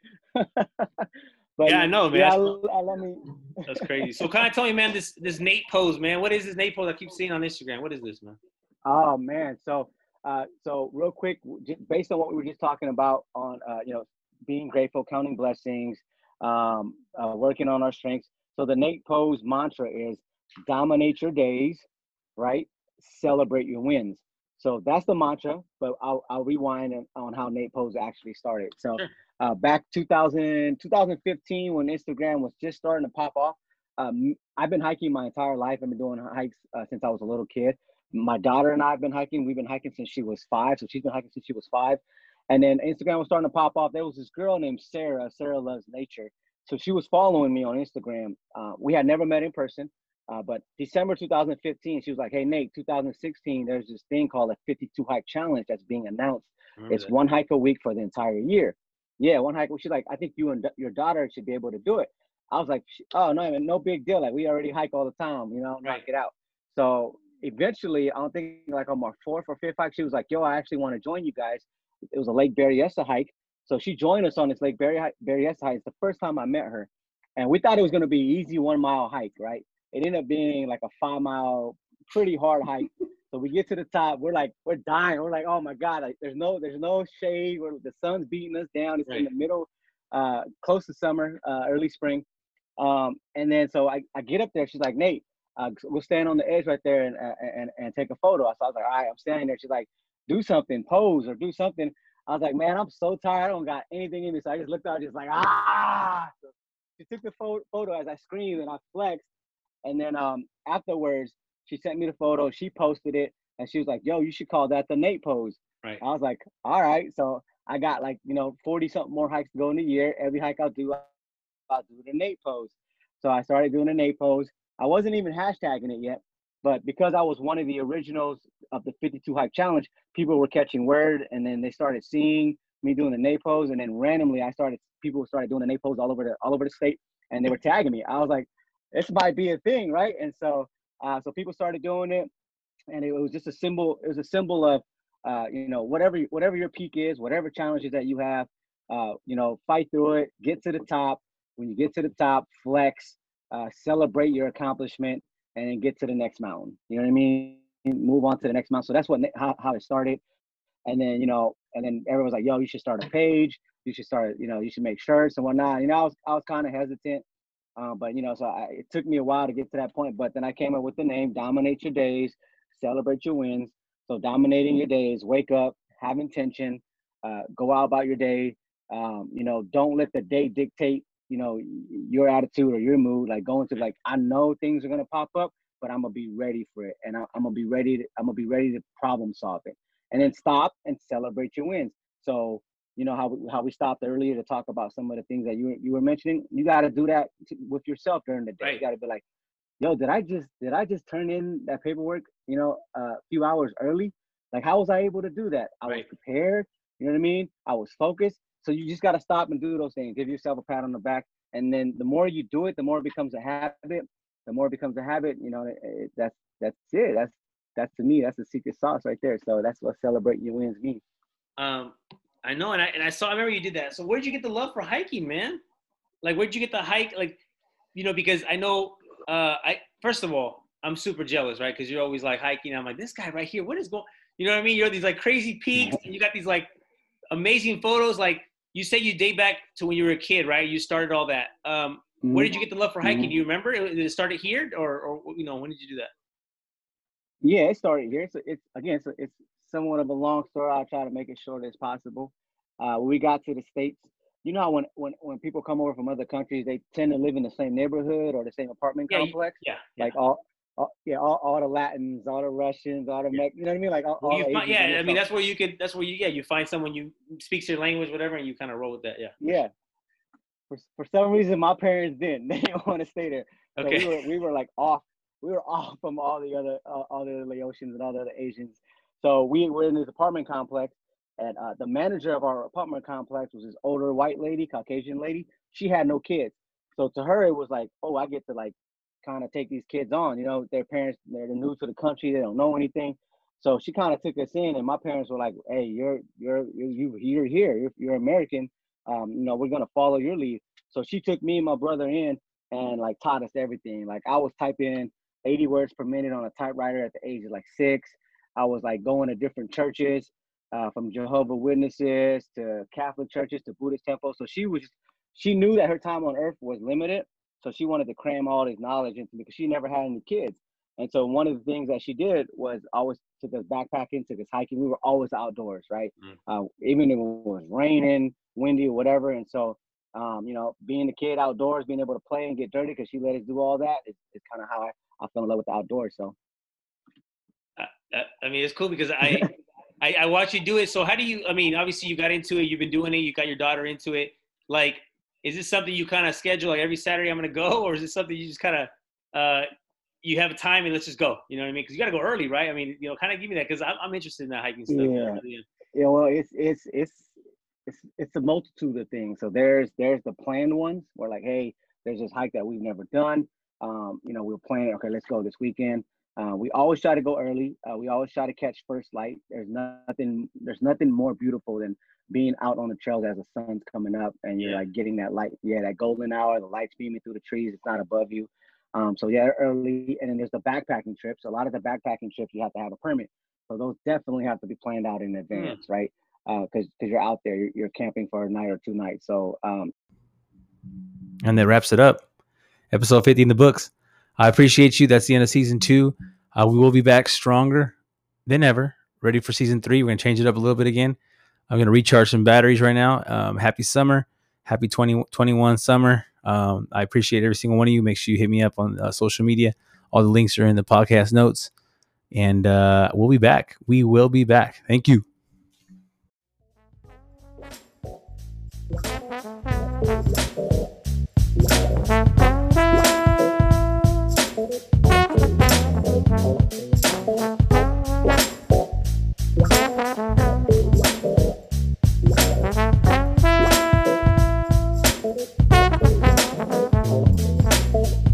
But Yeah, I know, man. yeah, That's, I, I, let me. that's crazy. So, kind of tell me, man, this this Nate pose, man. What is this Nate pose I keep seeing on Instagram? What is this, man? Oh man, so uh, so real quick, j- based on what we were just talking about on uh, you know being grateful, counting blessings, um, uh, working on our strengths. So the Nate pose mantra is dominate your days, right? Celebrate your wins. So that's the mantra, but I'll, I'll rewind on on how Nate pose actually started. So Sure. uh, back two thousand, two thousand fifteen, when Instagram was just starting to pop off, um, I've been hiking my entire life. I've been doing hikes uh, since I was a little kid. My daughter and I have been hiking. We've been hiking since she was five. So she's been hiking since she was five. And then Instagram was starting to pop off. There was this girl named Sarah. Sarah Loves Nature. So she was following me on Instagram. Uh, we had never met in person. Uh, but December two thousand fifteen, she was like, hey, Nate, two thousand sixteen, there's this thing called a fifty-two hike challenge that's being announced. Remember It's that. one hike a week for the entire year. Yeah, one hike. She's like, I think you and d- your daughter should be able to do it. I was like, oh, no, man, no big deal. Like, we already hike all the time, you know, knock Right. it out. So eventually, I don't think like on my fourth or fifth hike, she was like, yo, I actually want to join you guys. It was a Lake Berryessa hike. So she joined us on this Lake Berry, Berryessa hike. It's the first time I met her. And we thought it was going to be an easy one mile hike, right? It ended up being like a five mile, pretty hard hike. So we get to the top, we're like, we're dying. We're like, oh my God, like there's no, there's no shade. We're, the sun's beating us down. It's in Right. the middle, uh, close to summer, uh, early spring. Um, and then so I, I get up there. She's like, Nate, uh, we'll stand on the edge right there and, and and take a photo. So I was like, all right, I'm standing there. She's like, do something, pose or do something. I was like, man, I'm so tired. I don't got anything in me. So I just looked out, just like, ah. So she took the pho- photo as I screamed and I flexed. And then um, afterwards, she sent me the photo. She posted it, and she was like, "Yo, you should call that the Nate pose." Right. I was like, "All right." So I got like you know forty something more hikes to go in a year. Every hike I'll do, I'll do the Nate pose. So I started doing the Nate pose. I wasn't even hashtagging it yet, but because I was one of the originals of the fifty-two hike challenge, people were catching word, and then they started seeing me doing the Nate pose, and then randomly I started people started doing the Nate pose all over the all over the state, and they were tagging me. I was like, this might be a thing, right? And so, uh, so people started doing it, and it was just a symbol. It was a symbol of, uh, you know, whatever whatever your peak is, whatever challenges that you have, uh, you know, fight through it, get to the top. When you get to the top, flex, uh, celebrate your accomplishment, and then get to the next mountain. You know what I mean? Move on to the next mountain. So that's what how how it started. And then, you know, and then everyone was like, yo, you should start a page. You should start, you know, you should make shirts and whatnot. You know, I was I was kind of hesitant. Um, but you know, so I, it took me a while to get to that point. But then I came up with the name "Dominate Your Days, Celebrate Your Wins." So dominating your days, wake up, have intention, uh, go out about your day. Um, you know, don't let the day dictate, you know, your attitude or your mood. Like going to like, I know things are gonna pop up, but I'm gonna be ready for it, and I, I'm gonna be ready. To, I'm gonna be ready to problem solve it, and then stop and celebrate your wins. So you know how we, how we stopped earlier to talk about some of the things that you you were mentioning. You got to do that t- with yourself during the day. Right. You got to be like, yo, did I just did I just turn in that paperwork? You know, uh, a few hours early. Like, how was I able to do that? I Right. was prepared. You know what I mean? I was focused. So you just got to stop and do those things. Give yourself a pat on the back, and then the more you do it, the more it becomes a habit. The more it becomes a habit. You know, it, it, that's that's it. That's that's to me. That's the secret sauce right there. So that's what celebrate your wins means. Um, I know, and I and I saw. I remember you did that. So where'd you get the love for hiking, man? Like, where'd you get the hike? Like, you know, because I know. Uh, I first of all, I'm super jealous, right? Because you're always like hiking. I'm like, this guy right here. What is going? You know what I mean? You're at these like crazy peaks, and you got these like amazing photos. Like you say, you date back to when you were a kid, right? You started all that. Um, Mhm. Where did you get the love for hiking? Mhm. Do you remember? Did it start here, or or you know, when did you do that? Yeah, it started here. So it's again, it's, it's somewhat of a long story. I'll try to make it short as possible. Uh, when we got to the States, you know how when, when, when people come over from other countries, they tend to live in the same neighborhood or the same apartment Yeah, you- complex. yeah, yeah. Like all, all yeah, all, all the Latins, all the Russians, all the Mex, you know what I mean? Like all, Well, all you the find, Asians in yeah, there. I mean So- that's where you could. That's where you yeah you find someone you speaks your language, whatever, and you kind of roll with that. Yeah. Yeah. For, for some reason, my parents didn't. They didn't want to stay there. So Okay. we were we were like off. We were off from all the other uh, all the other Laotians and all the other Asians. So we were in this apartment complex, and uh, the manager of our apartment complex was this older white lady, Caucasian lady. She had no kids. So to her, it was like, oh, I get to like kind of take these kids on. You know, their parents, they're new to the country, they don't know anything. So she kind of took us in, and my parents were like, "Hey, you're you're you're you're here. You're, you're American. Um, you know, we're gonna follow your lead." So she took me and my brother in and like taught us everything. Like I was typing eighty words per minute on a typewriter at the age of like six. I was like going to different churches, uh, from Jehovah's Witnesses to Catholic churches to Buddhist temples. So she was, she knew that her time on earth was limited. So she wanted to cram all this knowledge into me because she never had any kids. And so one of the things that she did was always took us backpacking, took us hiking. We were always outdoors, right? Mm. Uh, even if it was raining, windy, or whatever. And so, um, you know, being a kid outdoors, being able to play and get dirty because she let us do all that is, is kind of how I, I fell in love with the outdoors. So, uh, I mean, it's cool because I, I I watch you do it. So how do you? I mean, obviously you got into it. You've been doing it. You got your daughter into it. Like, is this something you kind of schedule like every Saturday I'm gonna go, or is it something you just kind of uh, you have a time and let's just go? You know what I mean? Because you got to go early, right? I mean, you know, kind of give me that because I'm, I'm interested in that hiking stuff. Yeah. yeah. Yeah. Well, it's it's it's it's it's a multitude of things. So there's there's the planned ones where like, hey, there's this hike that we've never done. Um, you know, we're planning. Okay, let's go this weekend. Uh, we always try to go early. Uh, we always try to catch first light. There's nothing. There's nothing more beautiful than being out on the trails as the sun's coming up and you're yeah. like getting that light. Yeah, that golden hour. The light's beaming through the trees. It's not above you. Um, so yeah, early. And then there's the backpacking trips. A lot of the backpacking trips you have to have a permit. So those definitely have to be planned out in advance, mm. right? Because uh, because you're out there, you're, you're camping for a night or two nights. So. Um, and that wraps it up. Episode fifty in the books. I appreciate you. That's the end of season two. Uh, we will be back stronger than ever, ready for season three. We're going to change it up a little bit again. I'm going to recharge some batteries right now. Um, happy summer. Happy twenty twenty-one summer. Um, I appreciate every single one of you. Make sure you hit me up on uh, social media. All the links are in the podcast notes. And uh, we'll be back. We will be back. Thank you. Thank you.